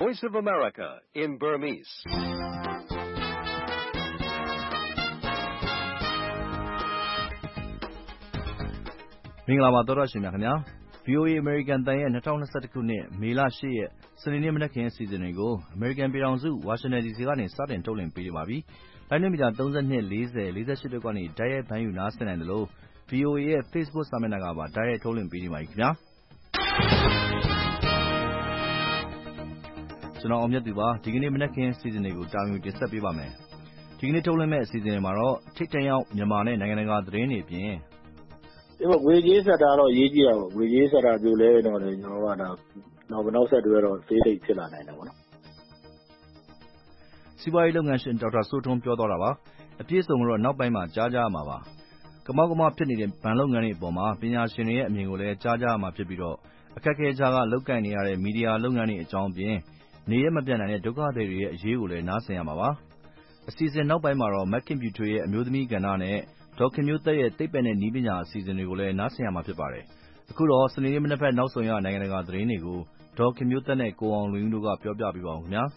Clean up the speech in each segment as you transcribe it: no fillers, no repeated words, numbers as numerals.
Voice of America in Burmese. ။မင်္ဂလာပါသောတရှင်များခင်ဗျာ။ VOA American တန်ရဲ့2021ခုနှစ်မေလ8ရက်စနေနေ့မနက်ခင်းအစီအစဉ်တွေကို American ပြည်ထောင်စု Washington DC ကနေစတင်ထုတ်လွှင့်ပေးနေပါပြီ။လိုင်းနှုန်းမီတာ32 40 48တို့ကနေတိုက်ရိုက်ဖမ်းယူနားဆင်နိုင်တယ်လို့ VOA ရဲ့ Facebook စာမျက်နှာကပါတိုက်ရိုက်ထုတ်လွှင့်ပေးနေပါပြီခင်ဗျာ။ကျွန်တော်အောင်မြတ်သူပါဒီကနေ့မနက်ခင်းအစီအစဉ်တွေကိုတာဝန်ယူတင်ဆက်ပေးပါမယ်။ဒီကနေ့ထုတ်လွှင့်မယ့်အစီအစဉ်တွေမှာတော့ထိပ်တန်းရောက်မြန်မာနဲ့နိုင်ငံတကာသတင်းတွေအပြင်ငွေကြေးဆက်တာတော့ရေးကြည့်ရပါငွေကြေးဆက်တာပြိုလဲတော့ကျွန်တော်ကနောက်ဆက်တွဲတော့ဖေးထိတ်ဖြစ်လာနိုင်တယ်ပေါ့နော်စီးပွားရေးလုပ်ငန်းရှင်ဒေါက်တာစိုးထွန်းပြောသွားတာပါအပြည့်အစုံကတော့နောက်ပိုင်းမှာကြားကြရမှာပါကမောက်ကမဖြစ်နေတဲ့ဘဏ်လုပ်ငန်းတွေအပေါ်မှာပညာရှင်တွေရဲ့အမြင်ကိုလည်းကြားကြရမှာဖြစ်ပြီးတော့အခက်အခဲကြားကလုပ်ကိုင်နေရတဲ့မီဒီယာလုပ်ငန်းတွေအကြောင်းအပြင်နေရမပြတ်နိုင်တဲ့ဒုက္ခသည်တွေရဲ့အရေးကိုလည်းနားဆင်ရမှာပါအစီအစဉ်နောက်ပိုင်းမှာတော့မက်ခင်ပြူထွေးရဲ့အမျိုးသမီးကဏ္ဍနဲ့ဒေါ်ခင်မျိုးသက်ရဲ့သိပ္ပံနဲ့နည်းပညာအစီအစဉ်တွေကိုလည်းနားဆင်ရမှာဖြစ်ပါတယ်။အခုတော့စနေနေ့မနက်ဖြန်နောက်ဆုံးရနိုင်ငံတကာသတင်းတွေကိုဒေါ်ခင်မျိုးသက်နဲ့ကိုအောင်လွင်ဦးတို့ကပြောပြပေးပါဦးခင်ဗျာ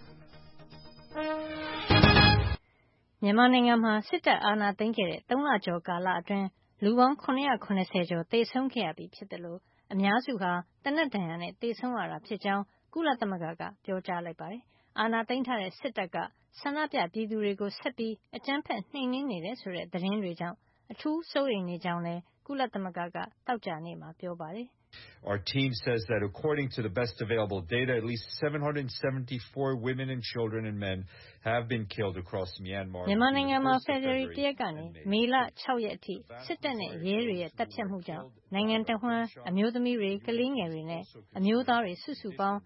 ။မြန်မာနိုင်ငံမှာစစ်တပ်အာဏာသိမ်းခဲ့တဲ့3လကျော်ကာလအတွင်းလူပေါင်း990ကျော်သေဆုံးခဲ့ရပြီဖြစ်တယ်လို့အများစုဟာသေနတ်ဒဏ်ရာနဲ့သေဆုံးရတာဖြစ်ကြောင်းကုလသမဂ္ဂကပြောကြားလိုက်ပါတယ်။အာဏာသိမ်းထားတဲ့စစ်တပ်ကဆန္ဒပြပြည်သူတွေကိုဆက်ပြီးအကြမ်းဖက်နှိမ်နင်းနေတယ်ဆိုတဲ့သတင်းတွေကြောင့်အထူးစိုးရိမ်နေကြောင်းလည်းကုလသမဂ္ဂကသောကြာနေ့မှာပြောပါတယ်။ Our team says that according to the best available data, at least 774 women and children and men have been killed across Myanmar. မြန်မာနိုင်ငံမှာ February 1 ရက်ကနေမေလ6ရက်အထိစစ်တပ်နဲ့ရဲတွေရဲ့တပ်ဖြတ်မှုကြောင့်နိုင်ငံတဝှမ်းအမျိုးသမီးတွေကလေးငယ်တွေနဲ့အမျိုးသားတွေစုစုပေါင်း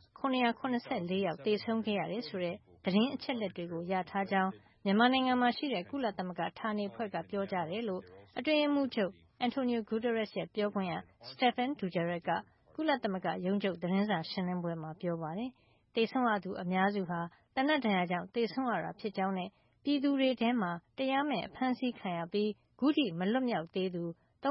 984ယောက်သေဆုံးခဲ့ရတယ်ဆိုတဲ့သတင်းအချက်လက်တွေကိုရထားကြောင်းမြန်မာနိုင်ငံမှာရှိတဲ့ကုလသမဂ္ဂဌာနေအဖွဲ့ကပြောကြားတယ်လို့အတွင်းရေးမှူးချုပ် Antonio Guterres ရဲ့ပြောခွင့်ရ Stéphane Dujarric ကကုလသမဂ္ဂရုံးချုပ်သတင်းစာရှင်းလင်းပွဲမှာပြောပါတယ်။သေဆုံးရသူအများစုဟာသေနတ်ဒဏ်ရာကြောင့်သေဆုံးရတာဖြစ်ကြောင်းနဲ့ပြည်သူတွေထဲမှာတရားမဲ့ဖမ်းဆီးခံရပြီးခုထိမလွတ်မြောက်သေးသူ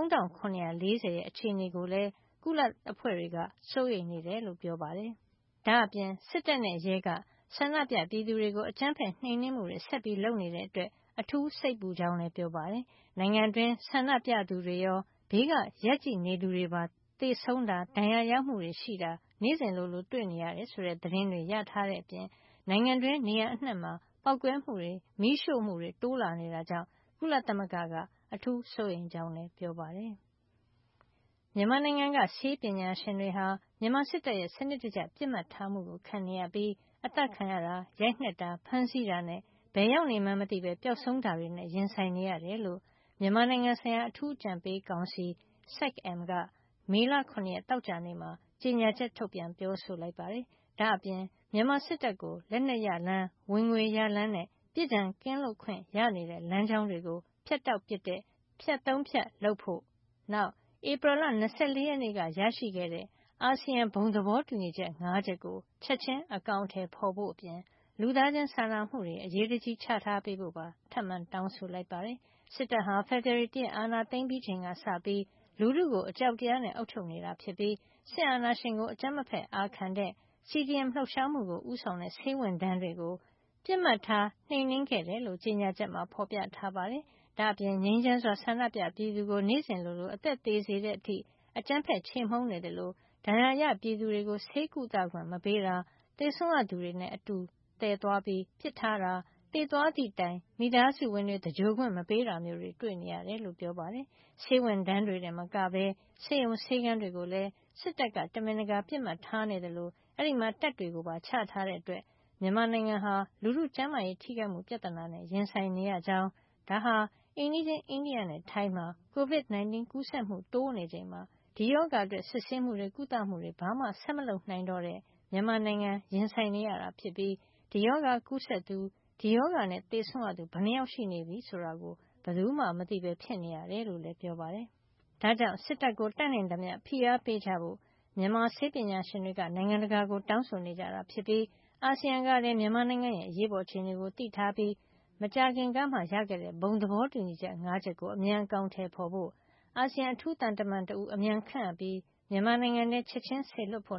3740ရဲ့အခြေအနေကိုလည်းကုလအဖွဲ့တွေကစိုးရိမ်နေတယ်လို့ပြောပါတယ်။ဒါ့အပြင်စစ်တပ်နဲ့ရဲကဆန္ဒပြပြည်သူတွေကိုအကြမ်းဖက်နှိမ်နင်းမှုတွေဆက်ပြီးလုပ်နေတဲ့အတွက်အထူးစိတ်ပူကြောင်းလည်းပြောပါတယ်။နိုင်ငံတွင်းဆန္ဒပြသူတွေရောဘေးကရပ်ကြည့်နေသူတွေပါသေဆုံးတာဒဏ်ရာရမှုတွေရှိတာနေ့စဉ်လိုလိုတွေ့နေရတယ်ဆိုတဲ့သတင်းတွေရထားတဲ့အပြင်နိုင်ငံတွင်းနေရာအနှံ့မှာပောက်ကွဲမှုတွေမီးရှို့မှုတွေတိုးလာနေတာကြောင့်ကုလသမဂ္ဂကအထူးစိုးရိမ်ကြောင်းလည်းပြောပါတယ်။မြန်မာနိုင်ငံကဆေးပညာရှင်တွေဟာမြန်မာစစ်တပ်ရဲ့စနစ်တကျပြစ်မှတ်ထားမှုကိုခံနေရပြီးအသက်ခံရတာရိုက်နှက်တာဖမ်းဆီးတာနဲ့ဘယ်ရောက်နေမှန်းမသိပဲပျောက်ဆုံးတာတွေနဲ့ရင်ဆိုင်နေရတယ်လို့မြန်မာနိုင်ငံဆိုင်ရာအထူးအကြံပေးကောင်စီ SAC-M ကမေလ9ရက်တောက်ကြနေ့မှာကြေညာချက်ထုတ်ပြန်ပြောဆိုလိုက်ပါတယ်။ဒါ့အပြင်မြန်မာစစ်တပ်ကိုလက်နက်ရလမ်းဝင်ငွေရလမ်းနဲ့ပြည်ထံကင်းလွတ်ခွင့်ရနေတဲ့လမ်းကြောင်းတွေကိုဖြတ်တောက်ပစ်တဲ့ဖြတ်သုံးဖြတ်လုပ်ဖို့နောက်ဧပြီလ24ရက်နေ့ကရရှိခဲ့တဲ့အာဆီယံဘုံသဘောတူညီချက်5ချက်ကိုချက်ချင်းအကောင်အထည်ဖော်ဖို့အပြင်လူသားချင်းစာနာမှုတွေအရေးတကြီးချထားပေးဖို့ပါထပ်မံတောင်းဆိုလိုက်ပါတယ်။စစ်တပ်ဟာ February 1 ရက်အာဏာသိမ်းပြီးချိန်ကစပြီးလူထုကိုအကြောက်တရားနဲ့အုပ်ချုပ်နေတာဖြစ်ပြီးစစ်အာဏာရှင်ကိုအကြမ်းမဖက်အာခံတဲ့ CDM လှုပ်ရှားမှုကိုဦးဆောင်တဲ့ဆေးဝန်ထမ်းတွေကိုပြစ်မှတ်ထားနှိမ်နင်းခဲ့တယ်လို့ကြေညာချက်မှာဖော်ပြထားပါတယ်။ဒါ့အပြင်ငြိမ်းချမ်းစွာဆန္ဒပြပြည်သူကိုနေ့စဉ်လိုလိုအသက်သေးစေတဲ့အထိအကြမ်းဖက်ချေမှုန်းနေတယ်လို့ဒဏ်ရာရပြည်သူတွေကိုဆေးကုသခွင့်မပေးတာသေဆုံးရသူတွေနဲ့အတူတည်သွားပြီးပစ်ထားတာသေသွားသည့်တိုင်မိသားစုဝင်တွေတကြိုခွင့်မပေးတာမျိုးတွေတွေ့နေရတယ်လို့ပြောပါတယ်။ဆေးဝန်ထမ်းတွေနဲ့မကဘဲဆေးရုံဆေးခန်းတွေကိုလည်းစစ်တပ်ကတမင်တကာပြစ်မှတ်ထားနေတယ်လို့အဲဒီမှာတပ်တွေကိုပါချထားတဲ့အတွက်မြန်မာနိုင်ငံဟာလူထုကျန်းမာရေးထိခိုက်မှုပြဿနာနဲ့ရင်ဆိုင်နေရကြောင်းဒါဟာအိမ်နီးချင်းအိန္ဒိယနဲ့ထိုင်းမှာ COVID-19 ကူးစက်မှုတိုးနေချိန်မှာဒီရောဂါအတွက်စစ်ဆေးမှုတွေကုသမှုတွေဘာမှဆက်မလုပ်နိုင်တော့တဲ့မြန်မာနိုင်ငံရင်ဆိုင်နေရတာဖြစ်ပြီးဒီရောဂါကူးစက်သူဒီရောဂါနဲ့သေဆုံးရသူဘယ်နှယောက်ရှိနေပြီဆိုတာကိုဘယ်သူမှမသိပဲဖြစ်နေရတယ်လို့လည်းပြောပါတယ်။ဒါကြောင့်စစ်တပ်ကိုတတ်နိုင်သမျှဖိအားပေးကြဖို့မြန်မာဆေးပညာရှင်တွေကနိုင်ငံတကာကိုတောင်းဆိုနေကြတာဖြစ်ပြီးအာဆီယံကလည်းမြန်မာနိုင်ငံရဲ့အရေးပေါ်အခြေအနေကိုသိထားပြီးမကြာခင်ကမှရခဲ့တဲ့ဘုံသဘောတူညီချက်5ချက်ကိုအမြန်အကောင်အထည်ဖော်ဖို့အာဆီယံအထူးသံတမန်တဦးအမြန်ခန့်အပ်ပြီးမြန်မာနိုင်ငံထဲချက်ချင်းစေလွှတ်ဖို့နဲ့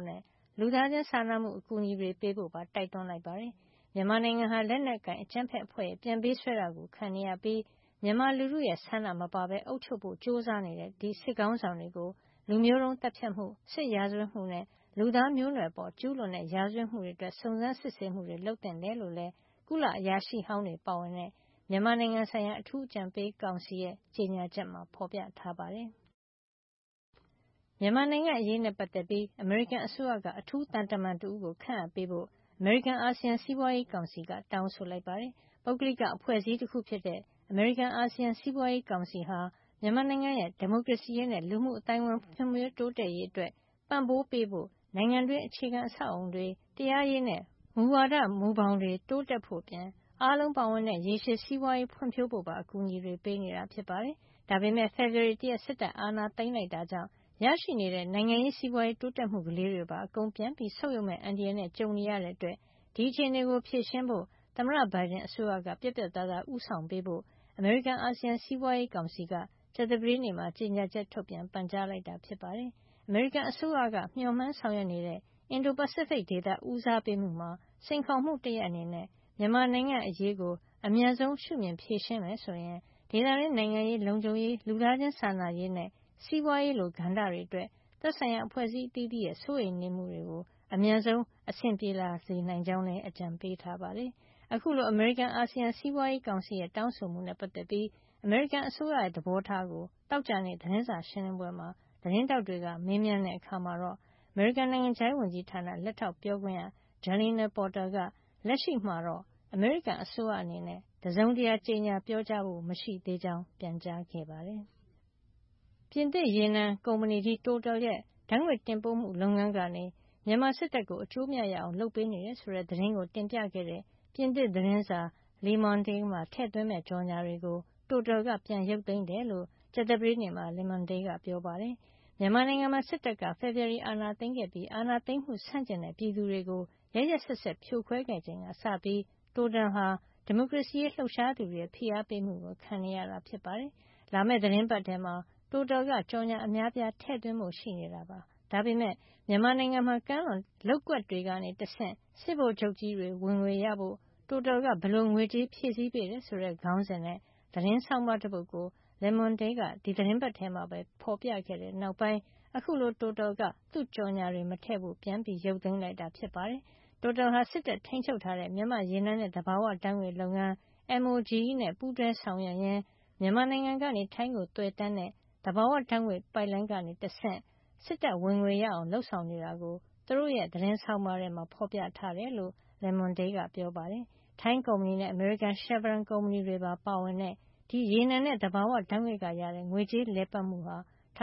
လူသားချင်းစာနာမှုအကူအညီတွေပေးဖို့ပါတိုက်တွန်းလိုက်ပါတယ်။မြန်မာနိုင်ငံဟာလက်နက်ကိုင်အကြမ်းဖက်အဖွဲ့ရဲ့ပြန်ပေးဆွဲတာကိုခံနေရပြီးမြန်မာလူထုရဲ့ဆန္ဒမပါဘဲအုပ်ချုပ်ဖို့ကြိုးစားနေတဲ့ဒီစစ်ကောင်းဆောင်တွေကိုလူမျိုးတုံးတပ်ဖြတ်မှုစစ်ရာဇဝတ်မှုနဲ့လူသားမျိုးနွယ်ပေါ်ကျူးလွန်တဲ့ရာဇဝတ်မှုတွေအတွက်စုံစမ်းစစ်ဆေးမှုတွေလုပ်တင်တယ်လို့လည်းကုလအရာရှိဟောင်းတွေပါဝင်တဲ့မြန်မာနိုင်ငံဆိုင်ရာအထူးအကြံပေးကောင်စီရဲ့ကြေညာချက်မှာဖော်ပြထားပါတယ်။မြန်မာနိုင်ငံအရေးနဲ့ပတ်သက်ပြီးအမေရိကန်အစိုးရကအထူးတန်တမန်တူကိုခန့်အပ်ပေးဖို့အမေရိကန်အာဆီယံစီးပွားရေးကောင်စီကတောင်းဆိုလိုက်ပါတယ်။ပုဂ္ဂလိကအဖွဲ့အစည်းတစ်ခုဖြစ်တဲ့အမေရိကန်အာဆီယံစီးပွားရေးကောင်စီဟာမြန်မာနိုင်ငံရဲ့ဒီမိုကရေစီရေးနဲ့လူမှုအသိုင်းအဝိုင်းဖွံ့ဖြိုးတိုးတက်ရေးအတွက်ပံ့ပိုးပေးဖို့နိုင်ငံတွင်းအခြေခံအဆောက်အအုံတွေတရားရေးနဲ့မူဝါဒမူဘောင်တွေတိုးတက်ဖို့ပြင်အားလုံးပါဝင်တဲ့ရေရှည်စီးပွားရေးဖွံ့ဖြိုးဖို့ပါအကူအညီတွေပေးနေတာဖြစ်ပါတယ်။ဒါပေမဲ့ဖေဖော်ဝါရီလစစ်တပ်အာဏာသိမ်းလိုက်တာကြောင့်ရရှိနေတဲ့နိုင်ငံရေးစီးပွားရေးတိုးတက်မှုကလေးတွေပါအကုန်ပြန်ပြီးဆုတ်ယုတ်မဲ့အန္တရာယ်နဲ့ကြုံနေရတဲ့အတွက်ဒီအခြေအနေကိုဖြေရှင်းဖို့သမ္မတဘိုင်ဒန်အစိုးရကပြတ်ပြတ်သားသားဦးဆောင်ပေးဖို့အမေရိကန်အာဆီယံစီးပွားရေးကောင်စီကကြာသပတေးနေ့မှာကြေညာချက်ထုတ်ပြန်ပန်ကြားလိုက်တာဖြစ်ပါတယ်။အမေရိကန်အစိုးရကမျှော်မှန်းဆောင်ရွက်နေတဲ့အင်ဒိုပစိဖိတ်ဒေသဦးစားပေးမှုမှာစိန်ခေါ်မှုတစ်ရပ်အနေနဲ့မြန်မာနိုင်ငံအရေးကိုအမြန်ဆုံးရှုမြင်ဖြေရှင်းမယ်ဆိုရင်ဒေသတွင်းနိုင်ငံရေးလုံခြုံရေးလူသားချင်းစာနာရေးနဲ့စီးပွားရေးလိုကဏ္ဍတွေအတွက်သက်ဆိုင်ရာအဖွဲ့အစည်းအသီးသီးရဲ့စိုးရိမ်နေမှုတွေကိုအမြန်ဆုံးအဆင်ပြေလာစေနိုင်ကြောင်းလည်းအကြံပေးထားပါတယ်။အခုလိုအမေရိကန်အာဆီယံစီးပွားရေးကောင်စီရဲ့တောင်းဆိုမှုနဲ့ပတ်သက်ပြီးအမေရိကန်အစိုးရရဲ့သဘောထားကိုတောက်ကြတဲ့သတင်းစာရှင်းလင်းပွဲမှာသတင်းတောက်တွေကမေးမြန်းတဲ့အခါမှာတော့အမေရိကန်နိုင်ငံခြားရေးဝန်ကြီးဌာနလက်ထောက်ပြောခွင့်ရ Jalina Porter ကလက်ရှိမှာတော့အမေရိကန်အစိုးရအနေနဲ့တစုံတရာကြေညာပြောကြားဖို့မရှိသေးကြောင်းပြန်ကြားခဲ့ပါတယ်။ပြင်သစ်ရေနံကုမ္ပဏီကြီး Total ရဲ့ဓာတ်ငွေ့တင်ပို့မှုလုပ်ငန်းကနေမြန်မာစစ်တပ်ကိုအကျိုးမြတ်ရအောင်လုပ်ပေးနေတယ်ဆိုတဲ့သတင်းကိုတင်ပြခဲ့တဲ့ပြင်သစ်သတင်းစာ Le Monde မှာထည့်သွင်းမဲ့ကြော်ငြာတွေကို Total ကပြန်ရုပ်သိမ်းတယ်လို့ကြာသပတေးနေ့မှာ Le Monde ကပြောပါတယ်။မြန်မာနိုင်ငံမှာစစ်တပ်ကဖေဖော်ဝါရီအာဏာသိမ်းခဲ့ပြီးအာဏာသိမ်းမှုဆန့်ကျင်တဲ့ပြည်သူတွေကိုရက်ရက်စက်စက်ဖြိုခွဲခဲ့ချိန်ကစပြီး Total ဟာဒီမိုကရေစီရေးလှုပ်ရှားသူတွေရဲ့ဖိအားပေးမှုကိုခံနေရတာဖြစ်ပါတယ်။လာမယ့်သတင်းပတ်ထဲမှာTotal ကကြော်ငြာအများပြားထည့်သွင်းဖို့ရှိနေတာပါ။ဒါပေမဲ့မြန်မာနိုင်ငံမှာကမ်းလွန်လုပ်ကွက်တွေကနေတဆင့်စစ်ဗိုလ်ချုပ်ကြီးတွေဝင်ငွေရဖို့Total ကဘယ်လိုငွေကြေးဖြည့်ဆည်းပေးတယ်ဆိုတဲ့ခေါင်းစဉ်နဲ့သတင်းဆောင်းပါးတစ်ပုဒ်ကိုLe Monde ကဒီသတင်းပတ်ထဲမှာပဲဖော်ပြခဲ့တဲ့နောက်ပိုင်းအခုလိုTotal ကသူ့ကြော်ငြာတွေမထည့်ဖို့ပြန်ပြီးရုပ်သိမ်းလိုက်တာဖြစ်ပါတယ်။ Total ဟာစစ်တပ်ထိန်းချုပ်ထားတဲ့မြန်မာရေနံနဲ့သဘာဝဓာတ်ငွေ့လုပ်ငန်း MOGE နဲ့ပူးတွဲဆောင်ရွက်ရင်းမြန်မာနိုင်ငံကနေထိုင်းကိုသွယ်တန်းတဲ့သဘာဝဓာတ်ငွေ့ပိုက်လိုင်းကနေတဆင့်စစ်တပ်ဝင်ငွေရအောင်လုပ်ဆောင်နေတာကိုသူတို့ရဲ့သတင်းဆောင်းပါးထဲမှာဖော်ပြထားတယ်လို့Le Monde ကပြောပါတယ်။ထိုင်းကုမ္ပဏီနဲ့အမေရိကန် Chevron ကုမ္ပဏီတွေပါဝင်တဲ့ဒီရေနံနဲ့သဘာဝဓာတ်ငွေ့ကရတဲ့ငွေကြေးလည်ပတ်မှုဟာ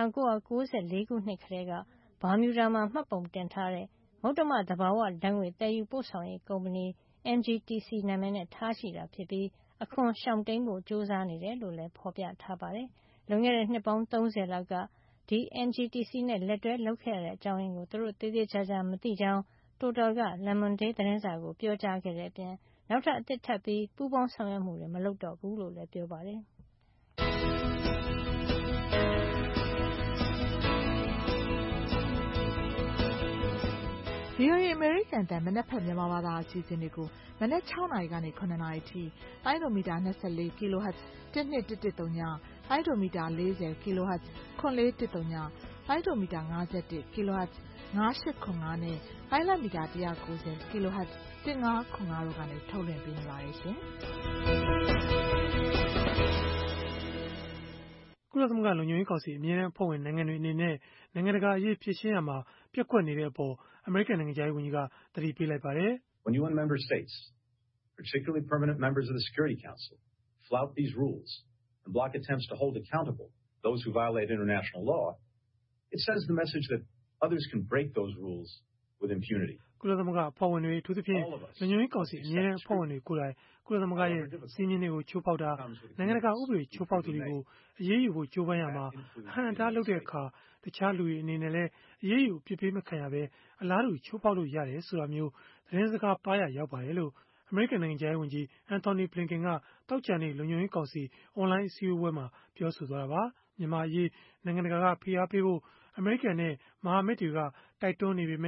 1994ခုနှစ်ကတည်းကဘာမြူဒါမှာမှတ်ပုံတင်ထားတဲ့မုတ္တမသဘာဝဓာတ်ငွေ့သယ်ယူပို့ဆောင်ရေးကုမ္ပဏီ MGTC နာမည်နဲ့ထားရှိတာဖြစ်ပြီးအခွန်ရှောင်တိမ်းဖို့ကြိုးစားနေတယ်လို့လည်းဖော်ပြထားပါတယ်။လွန်ခဲ့တဲ့နှစ်ပေါင်း30လောက်ကဒီ MGTC နဲ့လက်တွဲလုပ်ခဲ့ရတဲ့အကြောင်းရင်းကိုသူတို့သေသေးချာချာမသိကြောင်းTotal က Le Monde သတင်းစာကိုပြောကြားခဲ့တဲ့အပြင်နောက်ထပ်အသစ်ထပ်ပြီးပူးပေါင်းဆောင်ရွက်မှုတွေမလုပ်တော့ဘူးလို့လည်းပြောပါတယ်။ VOA အမေရိကန်အသံမနက်ဖြန်မြန်မာဘာသာအစီအစဉ်တွေကိုမနက်6နာရီကနေ9နာရီထိတိုင်းဒိုမီတာ24 kHz 12110တိုင်းဒိုမီတာ40 kHz 9410တိုင်းဒိုမီတာ51 kHz 9805နဲ့တိုင်းလမီတာ190 kHz 1505တို့ကနေထုတ်လွှင့်ပေးနေပါတယ်ရှင်။ကုလသမဂ္ဂလုံခြုံရေးကောင်စီအမြဲတမ်းအဖွဲ့ဝင်နိုင်ငံတွေအနေနဲ့နိုင်ငံတကာအရေးဖြေရှင်းရမှာပျက်ကွက်နေတဲ့အပေါ်အမေရိကန်နိုင်ငံခြားရေးဝန်ကြီးကသတိပေးလိုက်ပါတယ်။ When UN member states, particularly permanent members of the Security Council, flout these rules and block attempts to hold accountable those who violate international law, it sends the message that others can break those rules with impunity. ကုလသမဂ္ဂအဖွဲ့ဝင်တွေအထူးသဖြင့်လုံခြုံရေးကောင်စီအမြဲတမ်းအဖွဲ့ဝင်တွေကိုယ်တိုင်ကုလသမဂ္ဂရဲ့စည်းမျဉ်းတွေကိုချိုးဖောက်တာနိုင်ငံတကာဥပဒေချိုးဖောက်သူတွေကိုအရေးယူဖို့ကြိုးပမ်းရမှာအဟန့်အတားလုပ်တဲ့အခါတခြားလူတွေအနေနဲ့လည်းအရေးယူအပြစ်ပေးမခံရဘဲအလားတူချိုးဖောက်လို့ရတယ်ဆိုတာမျိုးသတင်းစကားပါးရရောက်ပါတယ်လို့အမေရိကန်နိုင်ငံခြားရေးဝန်ကြီး Antony Blinken ကတောက်ကြနေလုံခြုံရေးကောင်စီအွန်လိုင်းအစည်းအဝေးမှာပြောဆိုသွားတာပါမြန်မာအရေးနိုင်ငံတကာကဖိအားပေးဖို့အမေရိကန်နဲ့မဟာမိတ်တွေကတိုက်တွန်းနေပေမဲ့ကု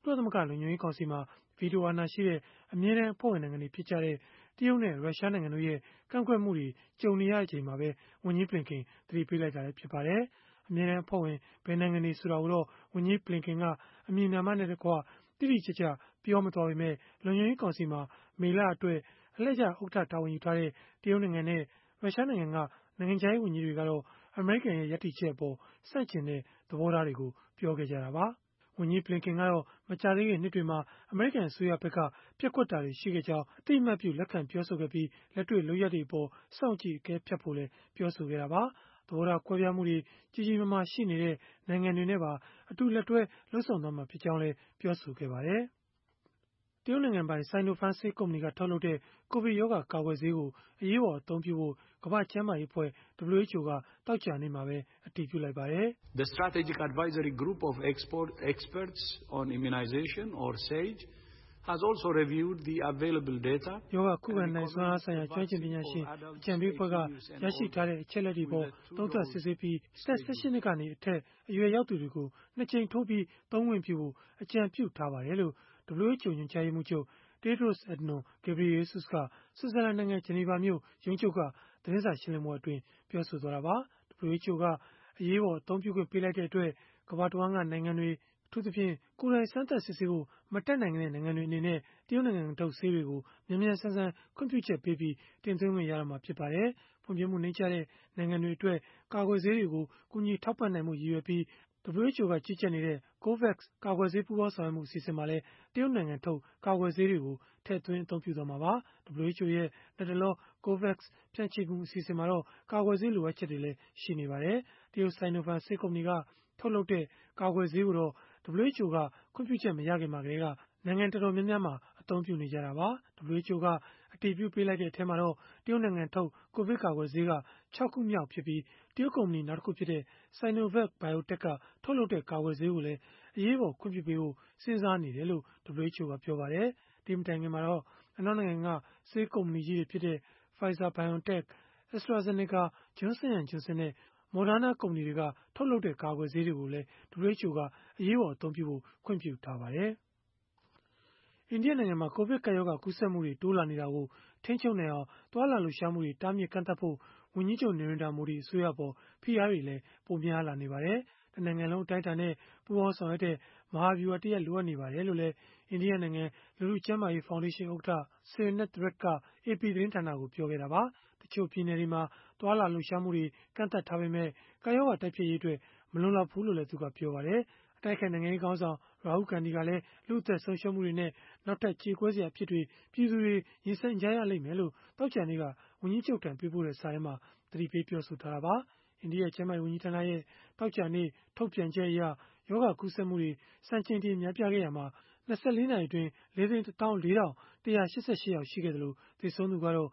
ကုလသမဂ္ဂလုံခြုံရေးကောင်စီမှာဗီတိုအာဏာရှိတဲ့အမြဲတမ်းအဖွဲ့ဝင်နိုင်ငံတွေဖြစ်ကြတဲ့တရုတ်နဲ့ရုရှားနိုင်ငံတို့ရဲ့ကန့်ကွက်မှုတွေကြုံနေရချိန်မှာပဲဝန်ကြီးဘလင်ကန်သတိပေးလိုက်တာလည်းဖြစ်ပါတယ်။အမြဲတမ်းအဖွဲ့ဝင်ဘယ်နိုင်ငံတွေဆိုတာကိုတော့ဝန်ကြီးဘလင်ကန်ကအမည်နာမနဲ့တကွတိတိကျကျပြောမသွားပေမဲ့လုံခြုံရေးကောင်စီမှာမေလအတွက်အလှည့်ကျဥက္ကဋ္ဌတာဝန်ယူထားတဲ့တရုတ်နိုင်ငံနဲ့ရုရှားနိုင်ငံကနိုင်ငံခြားရေးဝန်ကြီးတွေကတော့အမေရိကန်ရဲ့ရပ်တည်ချက်အပေါ်ဆန့်ကျင်တဲ့သဘောထားတွေကိုပြောခဲ့ကြတာပါ။ဝန်ကြီးဘလင်ကန်ကတော့မကြာသေးခင်နှစ်တွေမှာအမေရိကန်အစိုးရဘက်ကပျက်ကွက်တာတွေရှိခဲ့ကြောင်းအတိအမှတ်ပြုလက်ခံပြောဆိုခဲ့ပြီးလက်တွေ့လုပ်ရပ်တွေအပေါ်စောင့်ကြည့်အကဲဖြတ်ဖို့လည်းပြောဆိုခဲ့တာပါ။သဘောထားကွဲပြားမှုတွေကြီးကြီးမားမားရှိနေတဲ့နိုင်ငံတွေနဲ့ပါအတူလက်တွဲလှုပ်ဆောင်သွားမှာဖြစ်ကြောင်းလည်းပြောဆိုခဲ့ပါတယ်။တရုတ်နိုင်ငံပိုင် Sinopharm ဆေးကုမ္ပဏီကထုတ်လုပ်တဲ့ကိုဗစ်ရောဂါကာကွယ်ဆေးကိုအရေးပေါ်အသုံးပြုဖို့ကမ္ဘာ့ကျန်းမာရေးအဖွဲ့ WHO ကသောကြာနေ့မှာပဲအတည်ပြုလိုက်ပါတယ်။ The Strategic Advisory Group of Experts on Immunization or SAGE has also reviewed the available data. ရောဂါခုခံနိုင်စွမ်းအားဆိုင်ရာကျွမ်းကျင်ပညာရှင်အကြံပေးအဖွဲ့ကရရှိထားတဲ့အချက်အလက်တွေပေါ်သုံးသပ်စစ်ဆေးပြီးအသက်16နှစ်ကနေအထက်အရွယ်ရောက်သူတွေကို2 ကြိမ်ထိုးပြီးသုံးခွင့်ပြုဖို့အကြံပြုထားပါတယ်လို့ WHO ညွှန်ကြားရေးမှူးချုပ် Tedros Adhanom Ghebreyesus ကဆွစ်ဇာလန်နိုင်ငံဂျနီဗာမြို့ရုံးချုပ်ကသတင်းစာရှင်းလင်းပွဲအတွင်းပြောဆိုသွားတာပါ။ WHO ကအရေးပေါ်အသုံးပြုခွင့်ပေးလိုက်တဲ့အတွက်ကမ္ဘာတဝန်းကနိုင်ငံတွေအထူးသဖြင့်ကိုယ်တိုင်စမ်းသပ်စစ်ဆေးဖို့မတတ်နိုင်တဲ့နိုင်ငံတွေအနေနဲ့တရုတ်နိုင်ငံထုတ်ဆေးတွေကိုမြန်မြန်ဆန်ဆန်ခွင့်ပြုချက်ပေးပြီးတင်သွင်းခွင့်ရတော့မှာဖြစ်ပါတယ်။ဖွံ့ဖြိုးမှုနိမ့်ကျတဲ့နိုင်ငံတွေအတွက်ကာကွယ်ဆေးတွေကိုကူညီထောက်ပံ့နိုင်မှုရည်ရွယ်ပြီးWHO ကကြီးကြပ်နေတဲ့ COVAX ကာကွယ်ဆေးပူးပေါင်းဆောင်ရွက်မှုအစီအစဉ်မှာလည်းတရုတ်နိုင်ငံထုတ်ကာကွယ်ဆေးတွေကိုထည့်သွင်းအသုံးပြုသွားမှာပါ။ WHO ရဲ့လက်တလော COVAX ဖြန့်ချိမှုအစီအစဉ်မှာတော့ကာကွယ်ဆေးလိုအပ်ချက်တွေလည်းရှိနေပါတယ်။တရုတ် Sinopharm ဆေးကုမ္ပဏီကထုတ်လုပ်တဲ့ကာကွယ်ဆေးကိုတော့ WHO ကခွင့်ပြုချက်မရခင်မှာကတည်းကနိုင်ငံတော်တော်များများမှာအသုံးပြုနေကြတာပါ။ WHO ကအတည်ပြုပေးလိုက်တဲ့အထဲမှာတော့တရုတ်နိုင်ငံထုတ်ကိုဗစ်ကာကွယ်ဆေးက6 ခုမြောက်ဖြစ်ပြီးတရုတ်ကုမ္ပဏီနောက်တစ်ခုဖြစ်တဲ့ Sinovac Biotech ကထုတ်လုပ်တဲ့ကာကွယ်ဆေးကိုလည်းအရေးပေါ်ခွင့်ပြုပေးဖို့စဉ်းစားနေတယ်လို့ WHO ကပြောပါတယ်။ ဒီမတိုင်ခင်မှာတော့အနောက်နိုင်ငံကဆေးကုမ္ပဏီကြီးတွေဖြစ်တဲ့ Pfizer BioNTech, AstraZeneca, Johnson & Johnson နဲ့ Moderna ကုမ္ပဏီတွေကထုတ်လုပ်တဲ့ကာကွယ်ဆေးတွေကိုလည်း WHO ကအရေးပေါ်အသုံးပြုဖို့ခွင့်ပြုထားပါတယ်။ အိန္ဒိယနိုင်ငံမှာကိုဗစ်ကပ်ရောဂါကူးစက်မှုတွေတိုးလာနေတာကိုထိန်းချုပ်နိုင်အောင်သွားလာလှုပ်ရှားမှုတွေတားမြစ်ကန့်သတ်ဖို့ဝန်ကြီးချုပ် Narendra Modi အစိုးရအပေါ်ဖိအားတွေလည်းပိုများလာနေပါတယ်။တနိုင်ငံလုံးအတိုင်းအတာနဲ့ပူးပေါင်းဆောင်ရွက်တဲ့မဟာဗျုဟာတရပ်လိုအပ်နေပါတယ်လို့လည်းအိန္ဒိယနိုင်ငံလူထုကျန်းမာရေးဖောင်ဒေးရှင်းဥက္ကဋ္ဌ Srinath Reddy က AP သတင်းဌာနကိုပြောခဲ့တာပါ။တချို့ပြည်နယ်တွေမှာသွားလာလှုပ်ရှားမှုတွေကန့်သတ်ထားပေမဲ့ကပ်ရောဂါတိုက်ဖျက်ရေးအတွက်မလုံလောက်ဘူးလို့လည်းသူကပြောပါတယ်။အတိုက်အခံနိုင်ငံရေးခေါင်းဆောင် Rahul Gandhi ကလည်းလူ့အသက်ဆုံးရှုံးမှုတွေနဲ့နောက်ထပ်ကြေကွဲစရာအဖြစ်တွေပြည်သူတွေရင်ဆိုင်ကြရလိမ့်မယ်လို့သောကြာနေ့ကဝန်ကြီးချုပ်ထံပေးပို့တဲ့စာထဲမှာသတိပေးပြောဆိုထားတာပါ။အိန္ဒိယကျန်းမာရေးဝန်ကြီးဌာနရဲ့သောကြာနေ့ထုတ်ပြန်ချက်အရရောဂါကူးစက်မှုတွေစံချိန်တင်များပြားခဲ့ရာမှာ24 နာရီအတွင်း 414,188 ယောက်ရှိခဲ့သလိုသေဆုံးသူကတော့